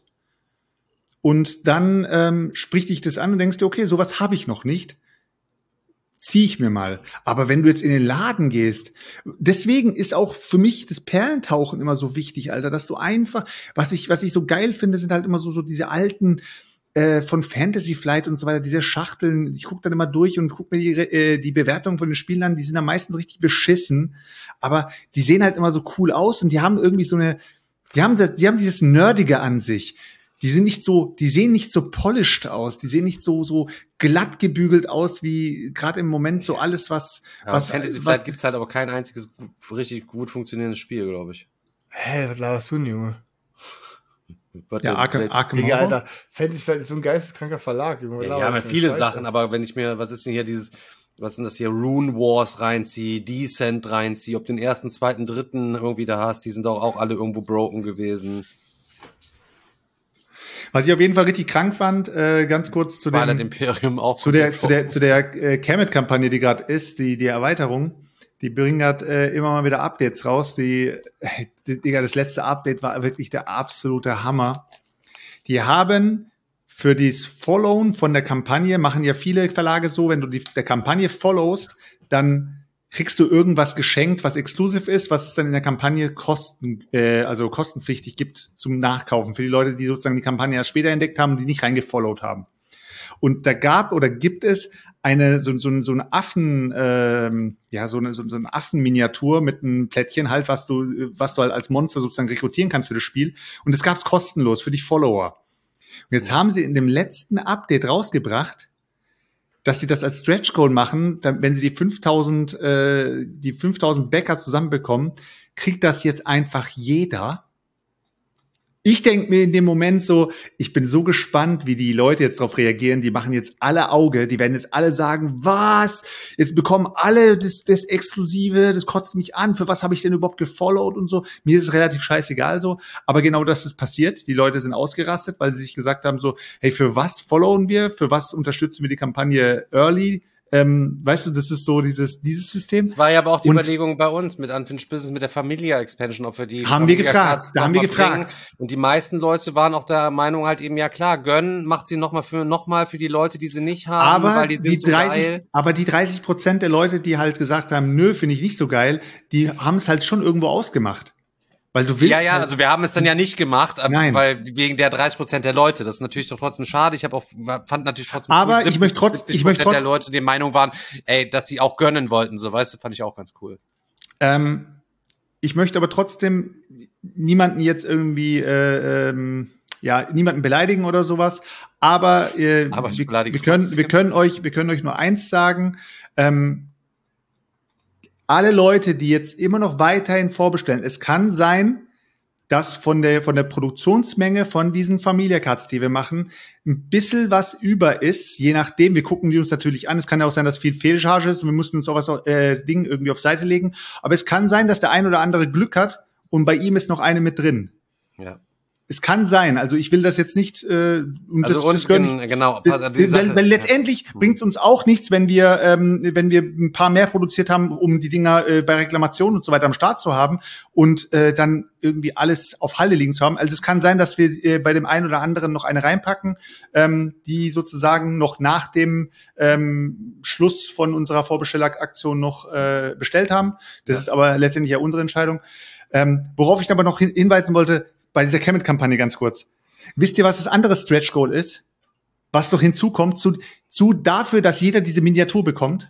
F: Und dann spricht dich das an und denkst dir, okay, sowas habe ich noch nicht. Zieh ich mir mal. Aber wenn du jetzt in den Laden gehst, deswegen ist auch für mich das Perlentauchen immer so wichtig, Alter, dass du einfach, was ich so geil finde, sind halt immer so diese alten von Fantasy Flight und so weiter, diese Schachteln. Ich gucke dann immer durch und gucke mir die Bewertungen von den Spielen an, die sind dann meistens richtig beschissen, aber die sehen halt immer so cool aus und die haben irgendwie die haben dieses Nerdige an sich. Die sehen nicht so polished aus, die sehen nicht so glatt gebügelt aus, wie gerade im Moment so alles, was
E: Fantasy Flight gibt's halt aber kein einziges richtig gut funktionierendes Spiel, glaube ich.
G: Hä, was laberst du denn, Junge?
F: Ja, Arkham
G: Digga, Alter, Fantasy Flight ist so ein geisteskranker Verlag, Junge.
E: Ja, die haben ja viele Sachen, aber wenn ich mir, was ist denn hier, Rune Wars reinziehe, Descent reinziehe, ob den ersten, zweiten, dritten irgendwie da hast, die sind doch auch alle irgendwo broken gewesen.
F: Was ich auf jeden Fall richtig krank fand, ganz kurz zu der Kemet-Kampagne, die gerade ist, die Erweiterung, die bringen gerade immer mal wieder Updates raus. Digga, das letzte Update war wirklich der absolute Hammer. Die haben für das Followen von der Kampagne, machen ja viele Verlage so, wenn du der Kampagne followst, dann kriegst du irgendwas geschenkt, was exklusiv ist, was es dann in der Kampagne kostenpflichtig gibt zum Nachkaufen für die Leute, die sozusagen die Kampagne erst später entdeckt haben und die nicht reingefollowt haben. Und da gibt es eine so eine Affen so eine Affenminiatur mit einem Plättchen halt, was du halt als Monster sozusagen rekrutieren kannst für das Spiel. Und das gab's kostenlos für die Follower. Und jetzt haben sie in dem letzten Update rausgebracht, dass sie das als Stretch Goal machen, dann, wenn sie die 5000 Bäcker zusammenbekommen, kriegt das jetzt einfach jeder. Ich denke mir in dem Moment so, ich bin so gespannt, wie die Leute jetzt darauf reagieren. Die machen jetzt alle Auge, die werden jetzt alle sagen, was? Jetzt bekommen alle das Exklusive, das kotzt mich an. Für was habe ich denn überhaupt gefollowt und so? Mir ist es relativ scheißegal so. Aber genau das ist passiert. Die Leute sind ausgerastet, weil sie sich gesagt haben so, hey, für was followen wir? Für was unterstützen wir die Kampagne Early? Weißt du, das ist so dieses System.
E: Es war ja aber auch die Überlegung bei uns mit Unfinished Business, mit der Familia Expansion, ob wir die
F: da haben wir gefragt.
E: Und die meisten Leute waren auch der Meinung halt eben, ja klar, gönnen macht sie nochmal für die Leute, die sie nicht haben, weil die sind so geil.
F: Aber die 30% der Leute, die halt gesagt haben, nö, finde ich nicht so geil, die haben es halt schon irgendwo ausgemacht. Weil du willst
E: ja, also wir haben es dann ja nicht gemacht, weil wegen der 30% der Leute. Das ist natürlich doch trotzdem schade. Ich fand natürlich trotzdem
F: aber
E: cool,
F: ich möchte trotzdem
E: der Leute die Meinung waren, dass sie auch gönnen wollten, so, weißt du, fand ich auch ganz cool.
F: Ich möchte aber trotzdem niemanden jetzt irgendwie niemanden beleidigen oder sowas, aber wir können euch nur eins sagen, alle Leute, die jetzt immer noch weiterhin vorbestellen, es kann sein, dass von der Produktionsmenge von diesen Familia Cards, die wir machen, ein bisschen was über ist, je nachdem. Wir gucken die uns natürlich an. Es kann ja auch sein, dass viel Fehlcharge ist und wir mussten uns auch was Ding irgendwie auf Seite legen. Aber es kann sein, dass der ein oder andere Glück hat und bei ihm ist noch eine mit drin.
E: Ja.
F: Es kann sein, also ich will das jetzt nicht
E: weil
F: letztendlich bringt es uns auch nichts, wenn wir ein paar mehr produziert haben, um die Dinger bei Reklamationen und so weiter am Start zu haben und dann irgendwie alles auf Halde liegen zu haben. Also es kann sein, dass wir bei dem einen oder anderen noch eine reinpacken, die sozusagen noch nach dem Schluss von unserer Vorbestelleraktion noch bestellt haben. Das ist aber letztendlich ja unsere Entscheidung. Worauf ich aber noch hinweisen wollte, bei dieser Kemet-Kampagne ganz kurz. Wisst ihr, was das andere Stretch Goal ist? Was doch hinzukommt zu dafür, dass jeder diese Miniatur bekommt?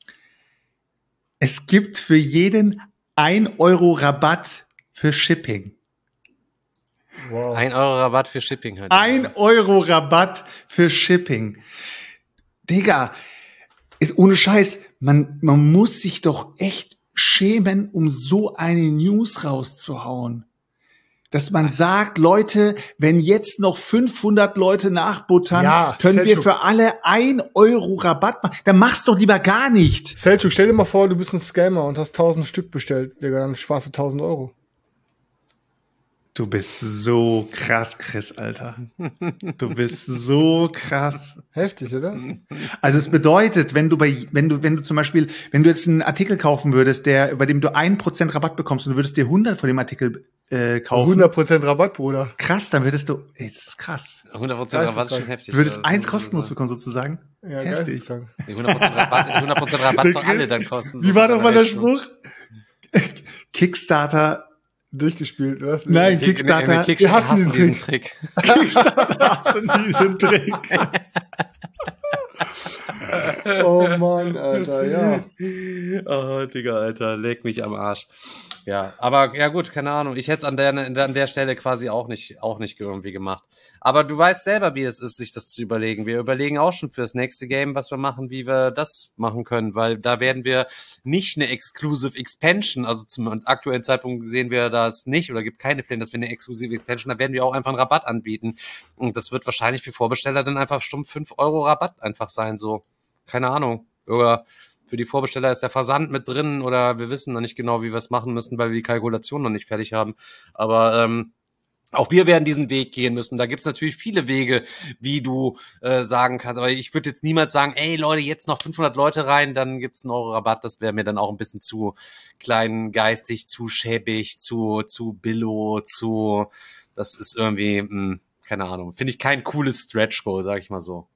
F: Es gibt für jeden 1 Euro Rabatt für Shipping.
E: Wow. 1 Euro Rabatt für Shipping halt.
F: 1 Euro Rabatt für Shipping. Digga, ohne Scheiß, man muss sich doch echt schämen, um so eine News rauszuhauen. Dass man sagt, Leute, wenn jetzt noch 500 Leute nachbuttern, können wir für alle 1 Euro Rabatt machen. Dann mach's doch lieber gar nicht.
G: Selchuk, stell dir mal vor, du bist ein Scammer und hast 1000 Stück bestellt. Digga, dann sparst du 1000 Euro.
F: Du bist so krass, Chris, Alter. Du bist so krass.
G: Heftig, oder?
F: Also es bedeutet, wenn du zum Beispiel, wenn du jetzt einen Artikel kaufen würdest, bei dem du 1% Rabatt bekommst und du würdest dir 100 von dem Artikel kaufen.
G: 100% Rabatt, Bruder.
F: Krass, dann würdest du, das ist krass.
E: 100% Rabatt ist schon heftig.
F: Du würdest 1 kostenlos bekommen, sozusagen.
G: Ja,
F: heftig.
E: 100% Rabatt soll alle dann kosten.
F: Wie war doch mal der Spruch? Kickstarter
G: durchgespielt, was?
F: Nein, Kickstarter.
E: Wir hassen diesen Trick.
F: Kickstarter hassen diesen Trick.
G: Oh Mann, Alter, ja.
E: Oh, Digga, Alter, leg mich am Arsch. Ja, aber ja gut, keine Ahnung. Ich hätte es an der Stelle quasi auch nicht irgendwie gemacht. Aber du weißt selber, wie es ist, sich das zu überlegen. Wir überlegen auch schon für das nächste Game, was wir machen, wie wir das machen können, weil da werden wir nicht eine Exclusive Expansion, also zum aktuellen Zeitpunkt sehen wir das nicht oder gibt keine Pläne, dass wir eine Exclusive Expansion, da werden wir auch einfach einen Rabatt anbieten. Und das wird wahrscheinlich für Vorbesteller dann einfach stumpf 5 Euro Rabatt einfach sein, so. Keine Ahnung. Oder für die Vorbesteller ist der Versand mit drin oder wir wissen noch nicht genau, wie wir es machen müssen, weil wir die Kalkulation noch nicht fertig haben. Aber auch wir werden diesen Weg gehen müssen. Da gibt's natürlich viele Wege, wie du sagen kannst. Aber ich würde jetzt niemals sagen, ey Leute, jetzt noch 500 Leute rein, dann gibt's einen Euro Rabatt. Das wäre mir dann auch ein bisschen zu kleingeistig, zu schäbig, zu billo, das ist irgendwie, keine Ahnung. Finde ich kein cooles Stretch-Goal, sag ich mal so.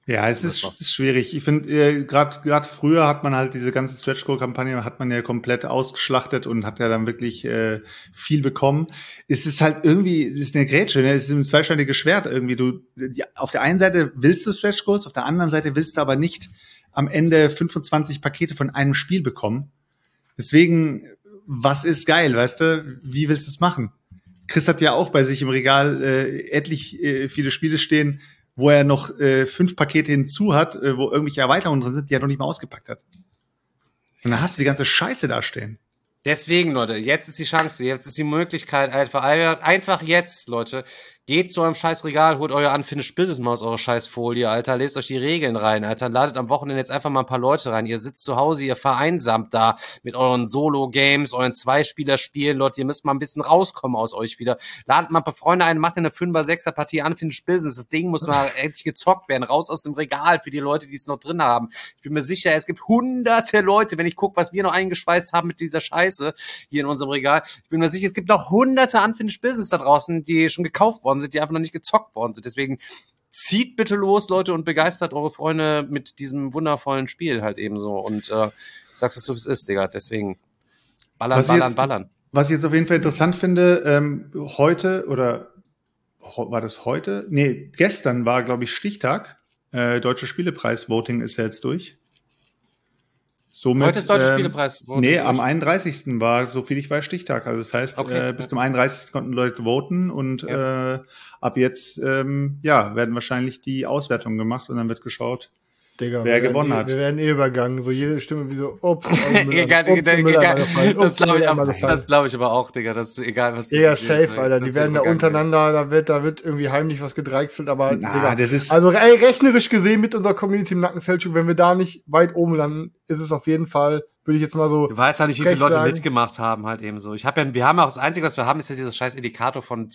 F: Ja, es ist schwierig. Ich finde, gerade früher hat man halt diese ganze Stretch-Goal-Kampagne hat man ja komplett ausgeschlachtet und hat ja dann wirklich viel bekommen. Es ist halt irgendwie, es ist eine Grätsche, ne? Es ist ein zweischneidiges Schwert irgendwie. Auf der einen Seite willst du Stretch-Goals, auf der anderen Seite willst du aber nicht am Ende 25 Pakete von einem Spiel bekommen. Deswegen, was ist geil, weißt du? Wie willst du es machen? Chris hat ja auch bei sich im Regal etlich viele Spiele stehen, wo er noch 5 Pakete hinzu hat, wo irgendwelche Erweiterungen drin sind, die er noch nicht mal ausgepackt hat. Und dann hast du die ganze Scheiße da stehen.
E: Deswegen, Leute, jetzt ist die Chance, jetzt ist die Möglichkeit, einfach jetzt, Leute, geht zu eurem scheiß Regal, holt euer Unfinished Business mal aus eurer scheiß Folie, Alter, lest euch die Regeln rein, Alter, ladet am Wochenende jetzt einfach mal ein paar Leute rein, ihr sitzt zu Hause, ihr vereinsamt da mit euren Solo-Games, euren Zweispieler-Spielen, Leute, ihr müsst mal ein bisschen rauskommen aus euch wieder, ladet mal ein paar Freunde ein, macht eine 5er-6er-Partie Unfinished Business, das Ding muss mal endlich gezockt werden, raus aus dem Regal für die Leute, die es noch drin haben. Ich bin mir sicher, es gibt hunderte Leute, wenn ich gucke, was wir noch eingeschweißt haben mit dieser Scheiße hier in unserem Regal, ich bin mir sicher, es gibt noch hunderte Unfinished Business da draußen, die schon gekauft worden sind, die einfach noch nicht gezockt worden sind. Deswegen zieht bitte los, Leute, und begeistert eure Freunde mit diesem wundervollen Spiel halt eben so. Und ich sag's euch so, wie es ist, Digga. Deswegen ballern.
F: Was ich jetzt auf jeden Fall interessant finde, heute oder war das heute? Nee, gestern war, glaube ich, Stichtag. Deutsche Spielepreis-Voting ist ja jetzt durch. Somit,
E: heute ist Deutsche Spielepreis.
F: Nee, am 31. war, so viel ich weiß, Stichtag. Also das heißt, bis zum 31. konnten Leute voten und ab jetzt werden wahrscheinlich die Auswertungen gemacht und dann wird geschaut,
G: Digga,
F: wer gewonnen hat.
G: Wir werden übergangen, so jede Stimme wie so,
E: egal. Das glaube ich aber auch, Digga, das ist egal, was
G: Digga, safe, Alter, die werden da untereinander, da wird irgendwie heimlich was gedreichselt, aber Digga,
F: das ist
G: also rechnerisch gesehen mit unserer Community im Nackenselchuk, wenn wir da nicht weit oben landen, ist es auf jeden Fall, würde ich jetzt mal so.
E: Du weißt ja nicht, wie viele Leute mitgemacht haben, halt eben so. Wir haben auch das Einzige, was wir haben, ist ja dieser scheiß Indikator von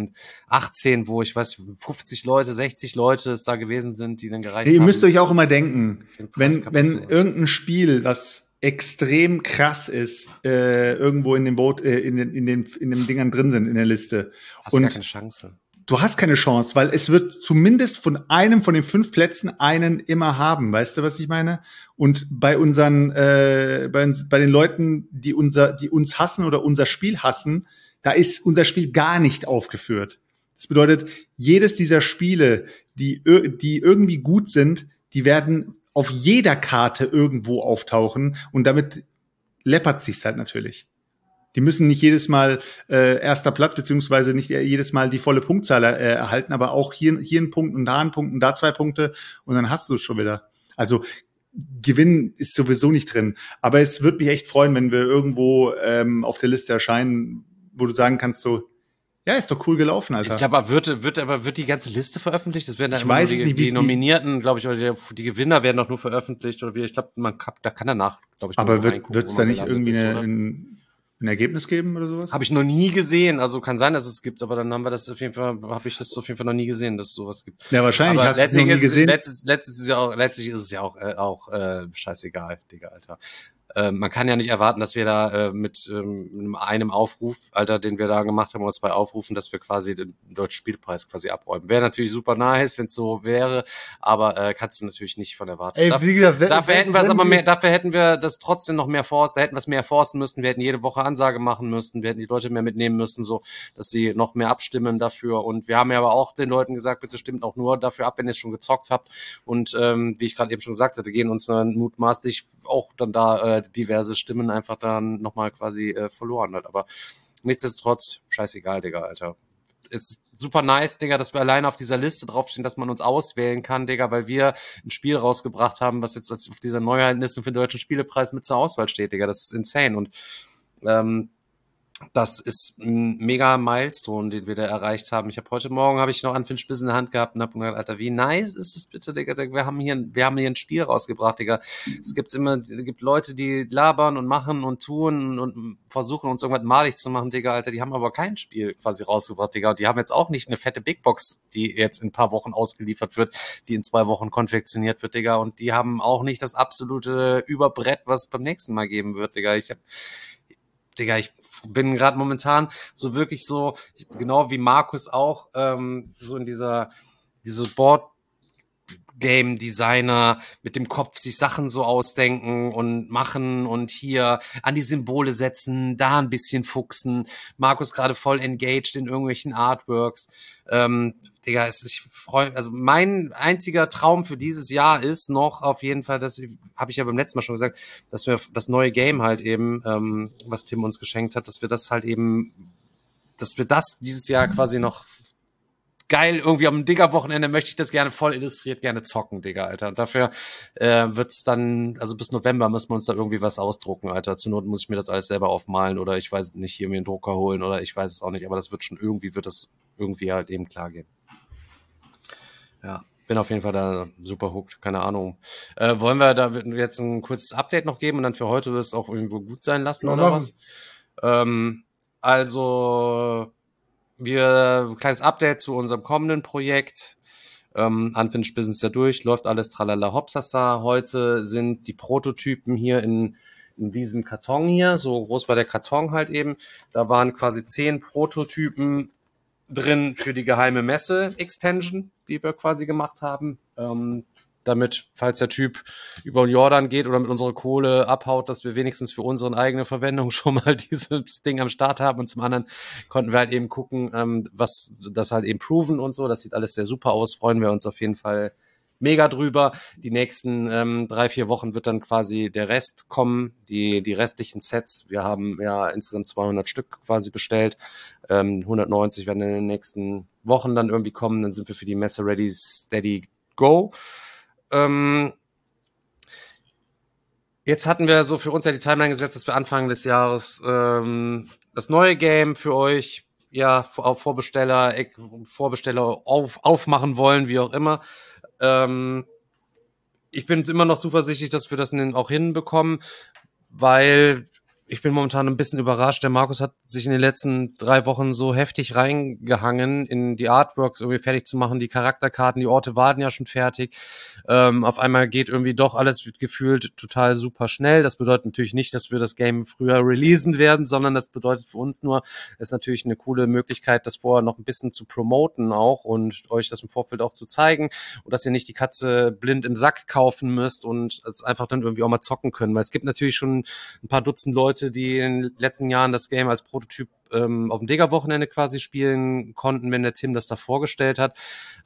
E: 2018, wo ich weiß, 50 Leute, 60 Leute es da gewesen sind, die dann gereicht haben.
F: Ihr müsst euch auch immer denken, wenn irgendein Spiel, was extrem krass ist, irgendwo in dem Boot, in den Dingern drin sind, in der Liste.
E: Hast du gar keine Chance.
F: Du hast keine Chance, weil es wird zumindest von einem von den 5 Plätzen einen immer haben. Weißt du, was ich meine? Und bei unseren, bei den Leuten, die uns hassen oder unser Spiel hassen, da ist unser Spiel gar nicht aufgeführt. Das bedeutet, jedes dieser Spiele, die irgendwie gut sind, die werden auf jeder Karte irgendwo auftauchen und damit läppert sich's halt natürlich. Die müssen nicht jedes Mal erster Platz, beziehungsweise nicht jedes Mal die volle Punktzahl erhalten, aber auch hier ein Punkt und da ein Punkt und da 2 Punkte und dann hast du es schon wieder. Also Gewinn ist sowieso nicht drin. Aber es würde mich echt freuen, wenn wir irgendwo auf der Liste erscheinen, wo du sagen kannst so, ja, ist doch cool gelaufen, Alter.
E: Ich glaube, wird die ganze Liste veröffentlicht? Das werden dann
F: immer
E: die Nominierten, glaube ich, oder die Gewinner werden doch nur veröffentlicht oder wie? Ich glaube, da kann danach, glaube ich,
F: aber wird es da nicht irgendwie ein Ergebnis geben oder sowas?
E: Habe ich noch nie gesehen. Also kann sein, dass es gibt, aber dann habe ich das auf jeden Fall noch nie gesehen, dass es sowas gibt.
F: Ja, wahrscheinlich hast du es noch nie gesehen.
E: Letztlich ist es ja auch scheißegal, Digga, Alter. Man kann ja nicht erwarten, dass wir da mit einem Aufruf, Alter, den wir da gemacht haben, oder 2 Aufrufen, dass wir quasi den Deutschen Spielpreis quasi abräumen. Wäre natürlich super nice, wenn es so wäre, aber kannst du natürlich nicht von erwarten. Dafür hätten wir das trotzdem noch mehr forsten, da hätten wir es mehr forsten müssen, wir hätten jede Woche Ansage machen müssen, wir hätten die Leute mehr mitnehmen müssen, so, dass sie noch mehr abstimmen dafür. Und wir haben ja aber auch den Leuten gesagt, bitte stimmt auch nur dafür ab, wenn ihr es schon gezockt habt. Und wie ich gerade eben schon gesagt hatte, gehen uns dann mutmaßlich auch dann da diverse Stimmen einfach dann nochmal quasi verloren hat. Aber nichtsdestotrotz, scheißegal, Digga, Alter. Ist super nice, Digga, dass wir alleine auf dieser Liste draufstehen, dass man uns auswählen kann, Digga, weil wir ein Spiel rausgebracht haben, was jetzt auf dieser Neuheitenliste für den Deutschen Spielepreis mit zur Auswahl steht, Digga. Das ist insane. Und das ist ein mega Milestone, den wir da erreicht haben. Heute Morgen noch Unfinished Business in der Hand gehabt und hab gedacht, Alter, wie nice ist es bitte, Digga? Wir haben hier ein Spiel rausgebracht, Digga. Es gibt Leute, die labern und machen und tun und versuchen, uns irgendwas malig zu machen, Digga, Alter. Die haben aber kein Spiel quasi rausgebracht, Digga. Und die haben jetzt auch nicht eine fette Big Box, die jetzt in ein paar Wochen ausgeliefert wird, die in 2 Wochen konfektioniert wird, Digga. Und die haben auch nicht das absolute Überbrett, was es beim nächsten Mal geben wird, Digga. Ich bin gerade momentan so wirklich so, genau wie Markus auch, so in diese Game Designer mit dem Kopf sich Sachen so ausdenken und machen und hier an die Symbole setzen, da ein bisschen fuchsen. Markus gerade voll engaged in irgendwelchen Artworks. Digga, ich freue, also mein einziger Traum für dieses Jahr ist noch auf jeden Fall, das habe ich ja beim letzten Mal schon gesagt, dass wir das neue Game halt eben, was Tim uns geschenkt hat, dass wir das dieses Jahr quasi noch geil, irgendwie am Digger-Wochenende möchte ich das gerne voll illustriert gerne zocken, Digga, Alter. Und dafür wird's dann, also bis November müssen wir uns da irgendwie was ausdrucken, Alter. Zur Not muss ich mir das alles selber aufmalen oder ich weiß nicht, hier mir einen Drucker holen oder ich weiß es auch nicht, aber das wird das irgendwie halt eben klar gehen. Ja, bin auf jeden Fall da super hooked, keine Ahnung. Wollen wir da jetzt ein kurzes Update noch geben und dann für heute wird es auch irgendwo gut sein lassen
G: Ja,
E: oder
G: machen.
E: was? Also kleines Update zu unserem kommenden Projekt. Unfinished Business ja durch, läuft alles tralala hopsasa. Heute sind die Prototypen hier in diesem Karton hier, so groß war der Karton halt eben. Da waren quasi 10 Prototypen drin für die geheime Messe-Expansion, die wir quasi gemacht haben. Damit, falls der Typ über den Jordan geht oder mit unserer Kohle abhaut, dass wir wenigstens für unsere eigene Verwendung schon mal dieses Ding am Start haben. Und zum anderen konnten wir halt eben gucken, was das halt eben proven und so. Das sieht alles sehr super aus. Freuen wir uns auf jeden Fall mega drüber. Die nächsten 3-4 Wochen wird dann quasi der Rest kommen, die restlichen Sets. Wir haben ja insgesamt 200 Stück quasi bestellt. 190 werden in den nächsten Wochen dann irgendwie kommen. Dann sind wir für die Messe ready, steady, go. Jetzt hatten wir so für uns ja die Timeline gesetzt, dass wir Anfang des Jahres das neue Game für euch ja auf Vorbesteller aufmachen wollen, wie auch immer. Ich bin immer noch zuversichtlich, dass wir das auch hinbekommen, weil ich bin momentan ein bisschen überrascht. Der Markus hat sich in den letzten 3 Wochen so heftig reingehangen, in die Artworks irgendwie fertig zu machen, die Charakterkarten, die Orte waren ja schon fertig. Auf einmal geht irgendwie doch alles gefühlt total super schnell. Das bedeutet natürlich nicht, dass wir das Game früher releasen werden, sondern das bedeutet für uns nur, es ist natürlich eine coole Möglichkeit, das vorher noch ein bisschen zu promoten auch und euch das im Vorfeld auch zu zeigen und dass ihr nicht die Katze blind im Sack kaufen müsst und es einfach dann irgendwie auch mal zocken können, weil es gibt natürlich schon ein paar Dutzend Leute, die in den letzten Jahren das Game als Prototyp auf dem Digger-Wochenende quasi spielen konnten, wenn der Tim das da vorgestellt hat.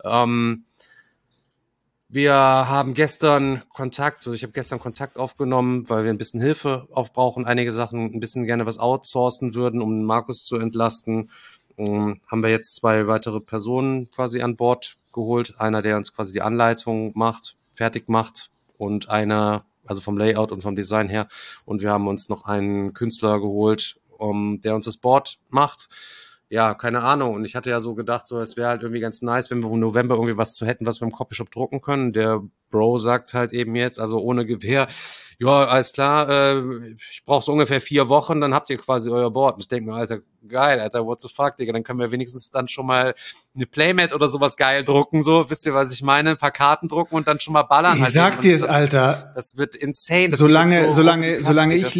E: Wir haben gestern ich habe gestern Kontakt aufgenommen, weil wir ein bisschen Hilfe aufbrauchen, einige Sachen ein bisschen gerne was outsourcen würden, um Markus zu entlasten. Haben wir jetzt 2 weitere Personen quasi an Bord geholt. Einer, der uns quasi die Anleitung fertig macht und einer, also vom Layout und vom Design her. Und wir haben uns noch einen Künstler geholt, der uns das Board macht. Ja, keine Ahnung. Und ich hatte ja so gedacht, so es wäre halt irgendwie ganz nice, wenn wir im November irgendwie was zu hätten, was wir im Copyshop drucken können. Der Bro sagt halt eben jetzt, also ohne Gewehr, ja, alles klar, ich brauche so ungefähr 4 Wochen, dann habt ihr quasi euer Board. Und ich denke mir, Alter, geil, Alter, what the fuck, Digga, dann können wir wenigstens dann schon mal eine Playmat oder sowas geil drucken, so, wisst ihr, was ich meine? Ein paar Karten drucken und dann schon mal ballern.
F: Ich
E: halt
F: sag dir es, Alter.
E: Das wird insane. Das
F: Solange ich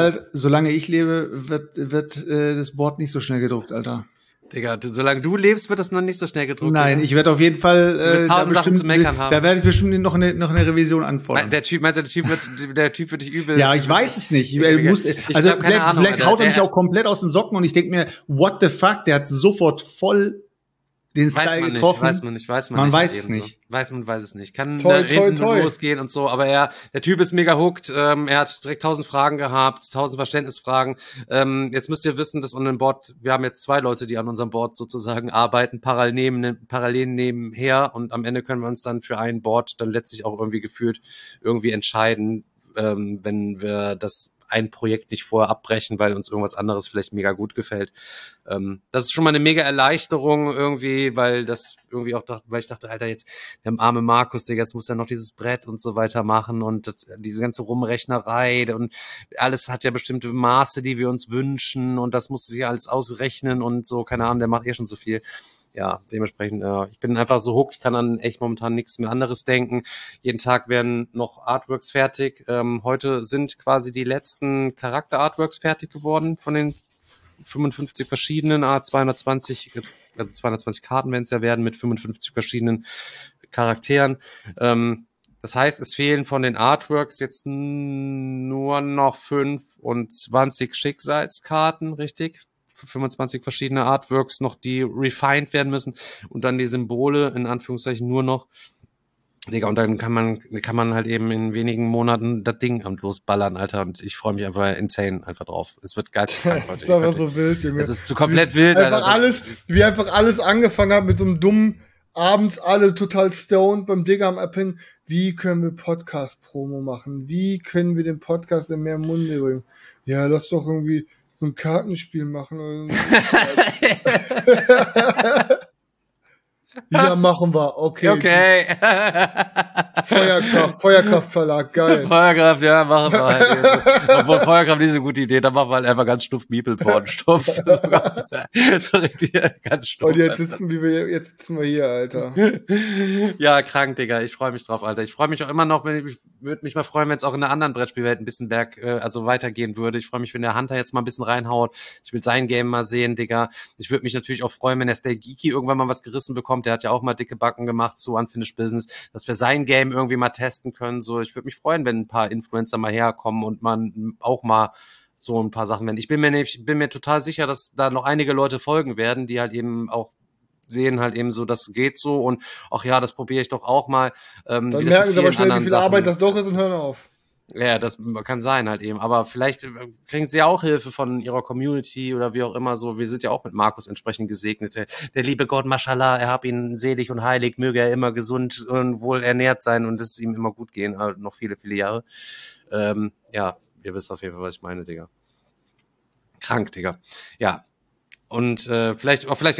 F: lebe, wird das Board nicht so schnell gedruckt, Alter.
E: Digga, solange du lebst, wird das noch nicht so schnell gedruckt.
F: Nein, ich werde auf jeden Fall
E: du wirst 1000 Sachen zu meckern haben.
F: Da werde ich bestimmt noch eine Revision anfordern.
E: Der Typ wird dich übel.
F: Ja, ich weiß es nicht. Vielleicht haut er mich auch komplett aus den Socken und ich denke mir, what the fuck, der hat sofort voll den Style getroffen.
E: Weiß man nicht.
F: Man weiß es nicht.
E: Weiß es nicht. Kann
G: Toi,
E: da hinten
G: toi.
E: losgehen und so, aber der Typ ist mega hooked, er hat direkt 1000 Fragen gehabt, 1000 Verständnisfragen. Jetzt müsst ihr wissen, dass an dem Board, wir haben jetzt 2 Leute, die an unserem Board sozusagen arbeiten, parallel nebenher und am Ende können wir uns dann für ein Board dann letztlich auch irgendwie gefühlt irgendwie entscheiden, wenn wir ein Projekt nicht vorher abbrechen, weil uns irgendwas anderes vielleicht mega gut gefällt. Das ist schon mal eine mega Erleichterung irgendwie, weil ich dachte, Alter, jetzt der arme Markus, Digga, jetzt muss er noch dieses Brett und so weiter machen und diese ganze Rumrechnerei und alles hat ja bestimmte Maße, die wir uns wünschen und das muss sich alles ausrechnen und so, keine Ahnung, der macht schon so viel. Ja, dementsprechend, ich bin einfach so hooked, ich kann an echt momentan nichts mehr anderes denken. Jeden Tag werden noch Artworks fertig. Heute sind quasi die letzten Charakter-Artworks fertig geworden von den 55 verschiedenen, 220 Karten werden es ja werden mit 55 verschiedenen Charakteren. Das heißt, es fehlen von den Artworks jetzt nur noch 25 Schicksalskarten, richtig? 25 verschiedene Artworks noch, die refined werden müssen und dann die Symbole in Anführungszeichen nur noch. Digga, und dann kann man halt eben in wenigen Monaten das Ding am losballern, Alter, und ich freue mich einfach insane einfach drauf. Es wird geisteskrank heute.
G: Das ist aber so wild, Junge.
E: Es ist zu komplett wild,
G: Alter. Wie einfach alles angefangen hat mit so einem dummen, abends alle total stoned beim Digger am Abhängen. Wie können wir Podcast-Promo machen? Wie können wir den Podcast in mehr Munde bringen? Ja, lass doch irgendwie so ein Kartenspiel machen. Oder so. Ja, machen wir. Okay. Feuerkraftverlag, geil.
E: Feuerkraft, ja, machen wir halt. Obwohl Feuerkraft nicht so eine gute Idee, dann machen wir halt einfach ganz stumpf Meeple-Porn-Stoff. So richtig, ganz stumpf.
G: Und jetzt sitzen wir hier, Alter.
E: Ja, krank, Digga. Ich freue mich drauf, Alter. Ich freue mich auch immer noch, würde mich mal freuen, wenn es auch in der anderen Brettspielwelt ein bisschen weitergehen würde. Ich freue mich, wenn der Hunter jetzt mal ein bisschen reinhaut. Ich will sein Game mal sehen, Digga. Ich würde mich natürlich auch freuen, wenn der Stay Geeky irgendwann mal was gerissen bekommt. Der hat ja auch mal dicke Backen gemacht, so Unfinished Business, dass wir sein Game irgendwie mal testen können. So, ich würde mich freuen, wenn ein paar Influencer mal herkommen und man auch mal so ein paar Sachen werden. Ich bin mir total sicher, dass da noch einige Leute folgen werden, die halt eben auch sehen halt eben so, das geht so und ach ja, das probiere ich doch auch mal.
G: Dann merken sie aber schnell, wie viel Arbeit das doch ist und hören auf.
E: Ja, das kann sein halt eben. Aber vielleicht kriegen sie ja auch Hilfe von ihrer Community oder wie auch immer so. Wir sind ja auch mit Markus entsprechend gesegnet. Der liebe Gott, Mashallah, er hab ihn selig und heilig, möge er immer gesund und wohl ernährt sein und es ihm immer gut gehen, noch viele, viele Jahre. Ja, ihr wisst auf jeden Fall, was ich meine, Digga. Krank, Digga. Ja. Und vielleicht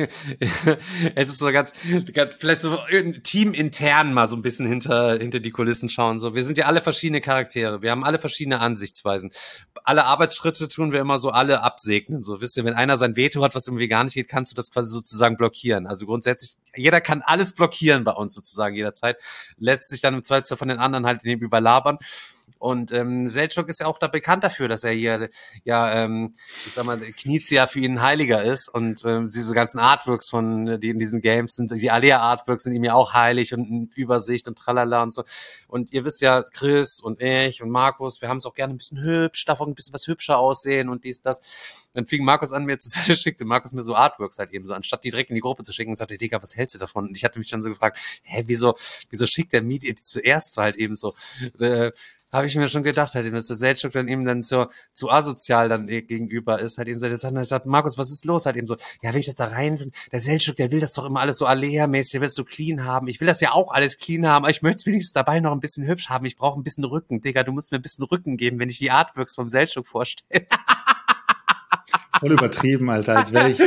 E: es ist so ganz vielleicht so teamintern mal so ein bisschen hinter die Kulissen schauen. So, wir sind ja alle verschiedene Charaktere, wir haben alle verschiedene Ansichtsweisen. Alle Arbeitsschritte tun wir immer so alle absegnen. So, wisst ihr, wenn einer sein Veto hat, was irgendwie gar nicht geht, kannst du das quasi sozusagen blockieren. Also grundsätzlich, jeder kann alles blockieren bei uns sozusagen jederzeit. Lässt sich dann im Zweifelsfall von den anderen halt eben überlabern. Und Selçuk ist ja auch da bekannt dafür, dass er hier, ich sag mal, Knizia für ihn ein Heiliger ist. Und diese ganzen Artworks die in diesen Games sind, die Alea-Artworks sind ihm ja auch heilig und in Übersicht und tralala und so. Und ihr wisst ja, Chris und ich und Markus, wir haben es auch gerne ein bisschen hübsch, darf auch ein bisschen was hübscher aussehen und dies, das. Dann fing Markus an, schickte Markus mir so Artworks halt eben so, anstatt die direkt in die Gruppe zu schicken und sagte, Digga, was hältst du davon? Und ich hatte mich dann so gefragt, wieso schickt der Media die zuerst? War halt eben so, habe ich mir schon gedacht, halt eben, dass der Selçuk dann eben dann zu asozial dann gegenüber ist, halt eben so, ich sagt, Markus, was ist los? Halt eben so, ja, wenn ich das da rein, der Selçuk, der will das doch immer alles so Alea-mäßig, der will es so clean haben. Ich will das ja auch alles clean haben, aber ich möchte es wenigstens dabei noch ein bisschen hübsch haben. Ich brauche ein bisschen Rücken. Digga, du musst mir ein bisschen Rücken geben, wenn ich die Artworks vom Selçuk vorstelle.
F: Voll übertrieben, Alter, als wäre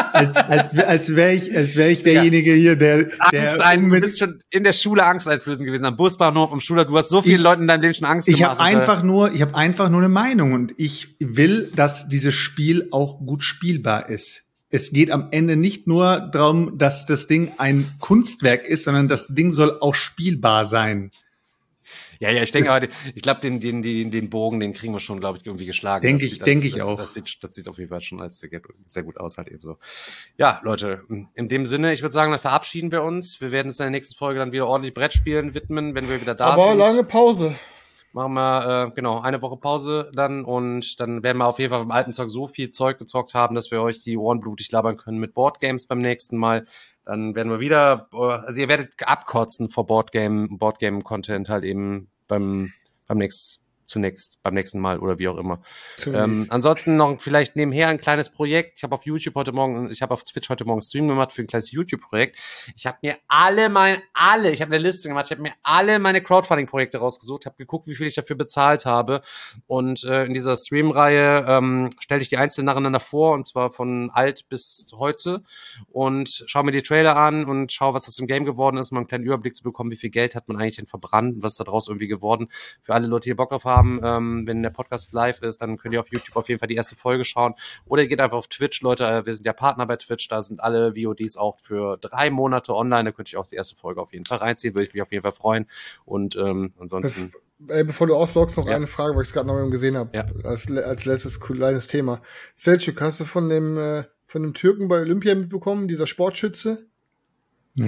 F: ich derjenige hier, der
E: du bist schon in der Schule angsteinflößend gewesen, am Busbahnhof, am Schulhof, du hast so vielen Leuten in deinem Leben schon Angst gemacht.
F: Ich habe einfach nur eine Meinung und ich will, dass dieses Spiel auch gut spielbar ist. Es geht am Ende nicht nur darum, dass das Ding ein Kunstwerk ist, sondern das Ding soll auch spielbar sein.
E: Ja, ich denke aber, ich glaube, den Bogen, den kriegen wir schon, glaube ich, irgendwie geschlagen.
F: Denke ich auch.
E: Das sieht auf jeden Fall schon alles sehr gut aus, halt eben so. Ja, Leute, in dem Sinne, ich würde sagen, dann verabschieden wir uns. Wir werden uns in der nächsten Folge dann wieder ordentlich Brettspielen widmen, wenn wir wieder da sind.
G: Aber lange Pause.
E: Machen wir, eine Woche Pause dann und dann werden wir auf jeden Fall vom alten Zeug so viel Zeug gezockt haben, dass wir euch die Ohren blutig labern können mit Boardgames beim nächsten Mal. Dann werden wir wieder, also ihr werdet abkotzen vor Boardgame-Content halt eben beim nächsten Mal oder wie auch immer. Ansonsten noch vielleicht nebenher ein kleines Projekt. Ich habe auf Twitch heute Morgen einen Stream gemacht für ein kleines YouTube-Projekt. Ich habe mir ich habe eine Liste gemacht, ich habe mir alle meine Crowdfunding-Projekte rausgesucht, habe geguckt, wie viel ich dafür bezahlt habe und in dieser Stream-Reihe stelle ich die einzeln nacheinander vor und zwar von alt bis heute und schaue mir die Trailer an und schaue, was das im Game geworden ist, um einen kleinen Überblick zu bekommen, wie viel Geld hat man eigentlich denn verbrannt, was ist da draus irgendwie geworden. Für alle Leute, die Bock drauf haben, wenn der Podcast live ist, dann könnt ihr auf YouTube auf jeden Fall die erste Folge schauen. Oder ihr geht einfach auf Twitch, Leute, wir sind ja Partner bei Twitch, da sind alle VODs auch für 3 Monate online, da könnt ihr auch die erste Folge auf jeden Fall reinziehen, würde ich mich auf jeden Fall freuen. Und ansonsten...
G: Bevor du ausloggst, noch eine Frage, weil ich es gerade noch mal gesehen habe, als letztes kleines Thema. Selçuk, hast du von dem Türken bei Olympia mitbekommen, dieser Sportschütze?
F: Nee.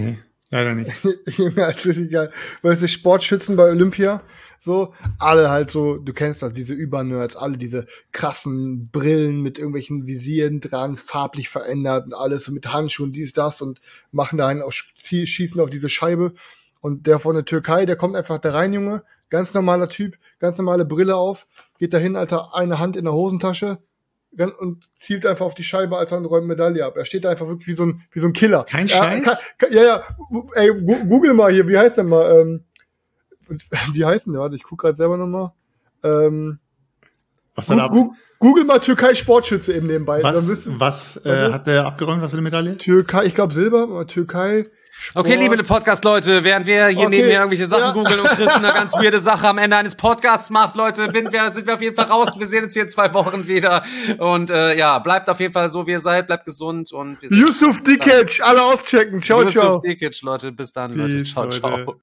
F: Leider nicht.
G: Ja, es ist egal. Weißt du, Sportschützen bei Olympia, so, alle halt so, du kennst das, diese Übernerds, alle diese krassen Brillen mit irgendwelchen Visieren dran, farblich verändert und alles, so mit Handschuhen, dies, das und machen da einen auf schießen auf diese Scheibe. Und der von der Türkei, der kommt einfach da rein, Junge, ganz normaler Typ, ganz normale Brille auf, geht dahin, Alter, eine Hand in der Hosentasche und zielt einfach auf die Scheibe, Alter, und räumt Medaille ab. Er steht da einfach wirklich wie so ein Killer.
F: Kein Scheiß?
G: Ja, ey, google mal hier, wie heißt der mal, wie heißt denn der? Warte, ich guck gerade selber nochmal.
F: Was dann ab?
G: Google mal Türkei Sportschütze eben nebenbei.
F: Was hat der abgeräumt, was für eine Medaille?
G: Türkei, ich glaube Silber, Türkei. Sport.
E: Okay, liebe Podcast-Leute, während wir hier nebenher irgendwelche Sachen googeln und Chris eine ganz weirde Sache am Ende eines Podcasts macht, Leute, sind wir auf jeden Fall raus. Wir sehen uns hier in 2 Wochen wieder. Und bleibt auf jeden Fall so, wie ihr seid, bleibt gesund. Und wir
G: Yusuf Dikic, alle auschecken. Ciao, ciao.
E: Yusuf Dikic, Leute, bis dann, Leute. Ciao, ciao.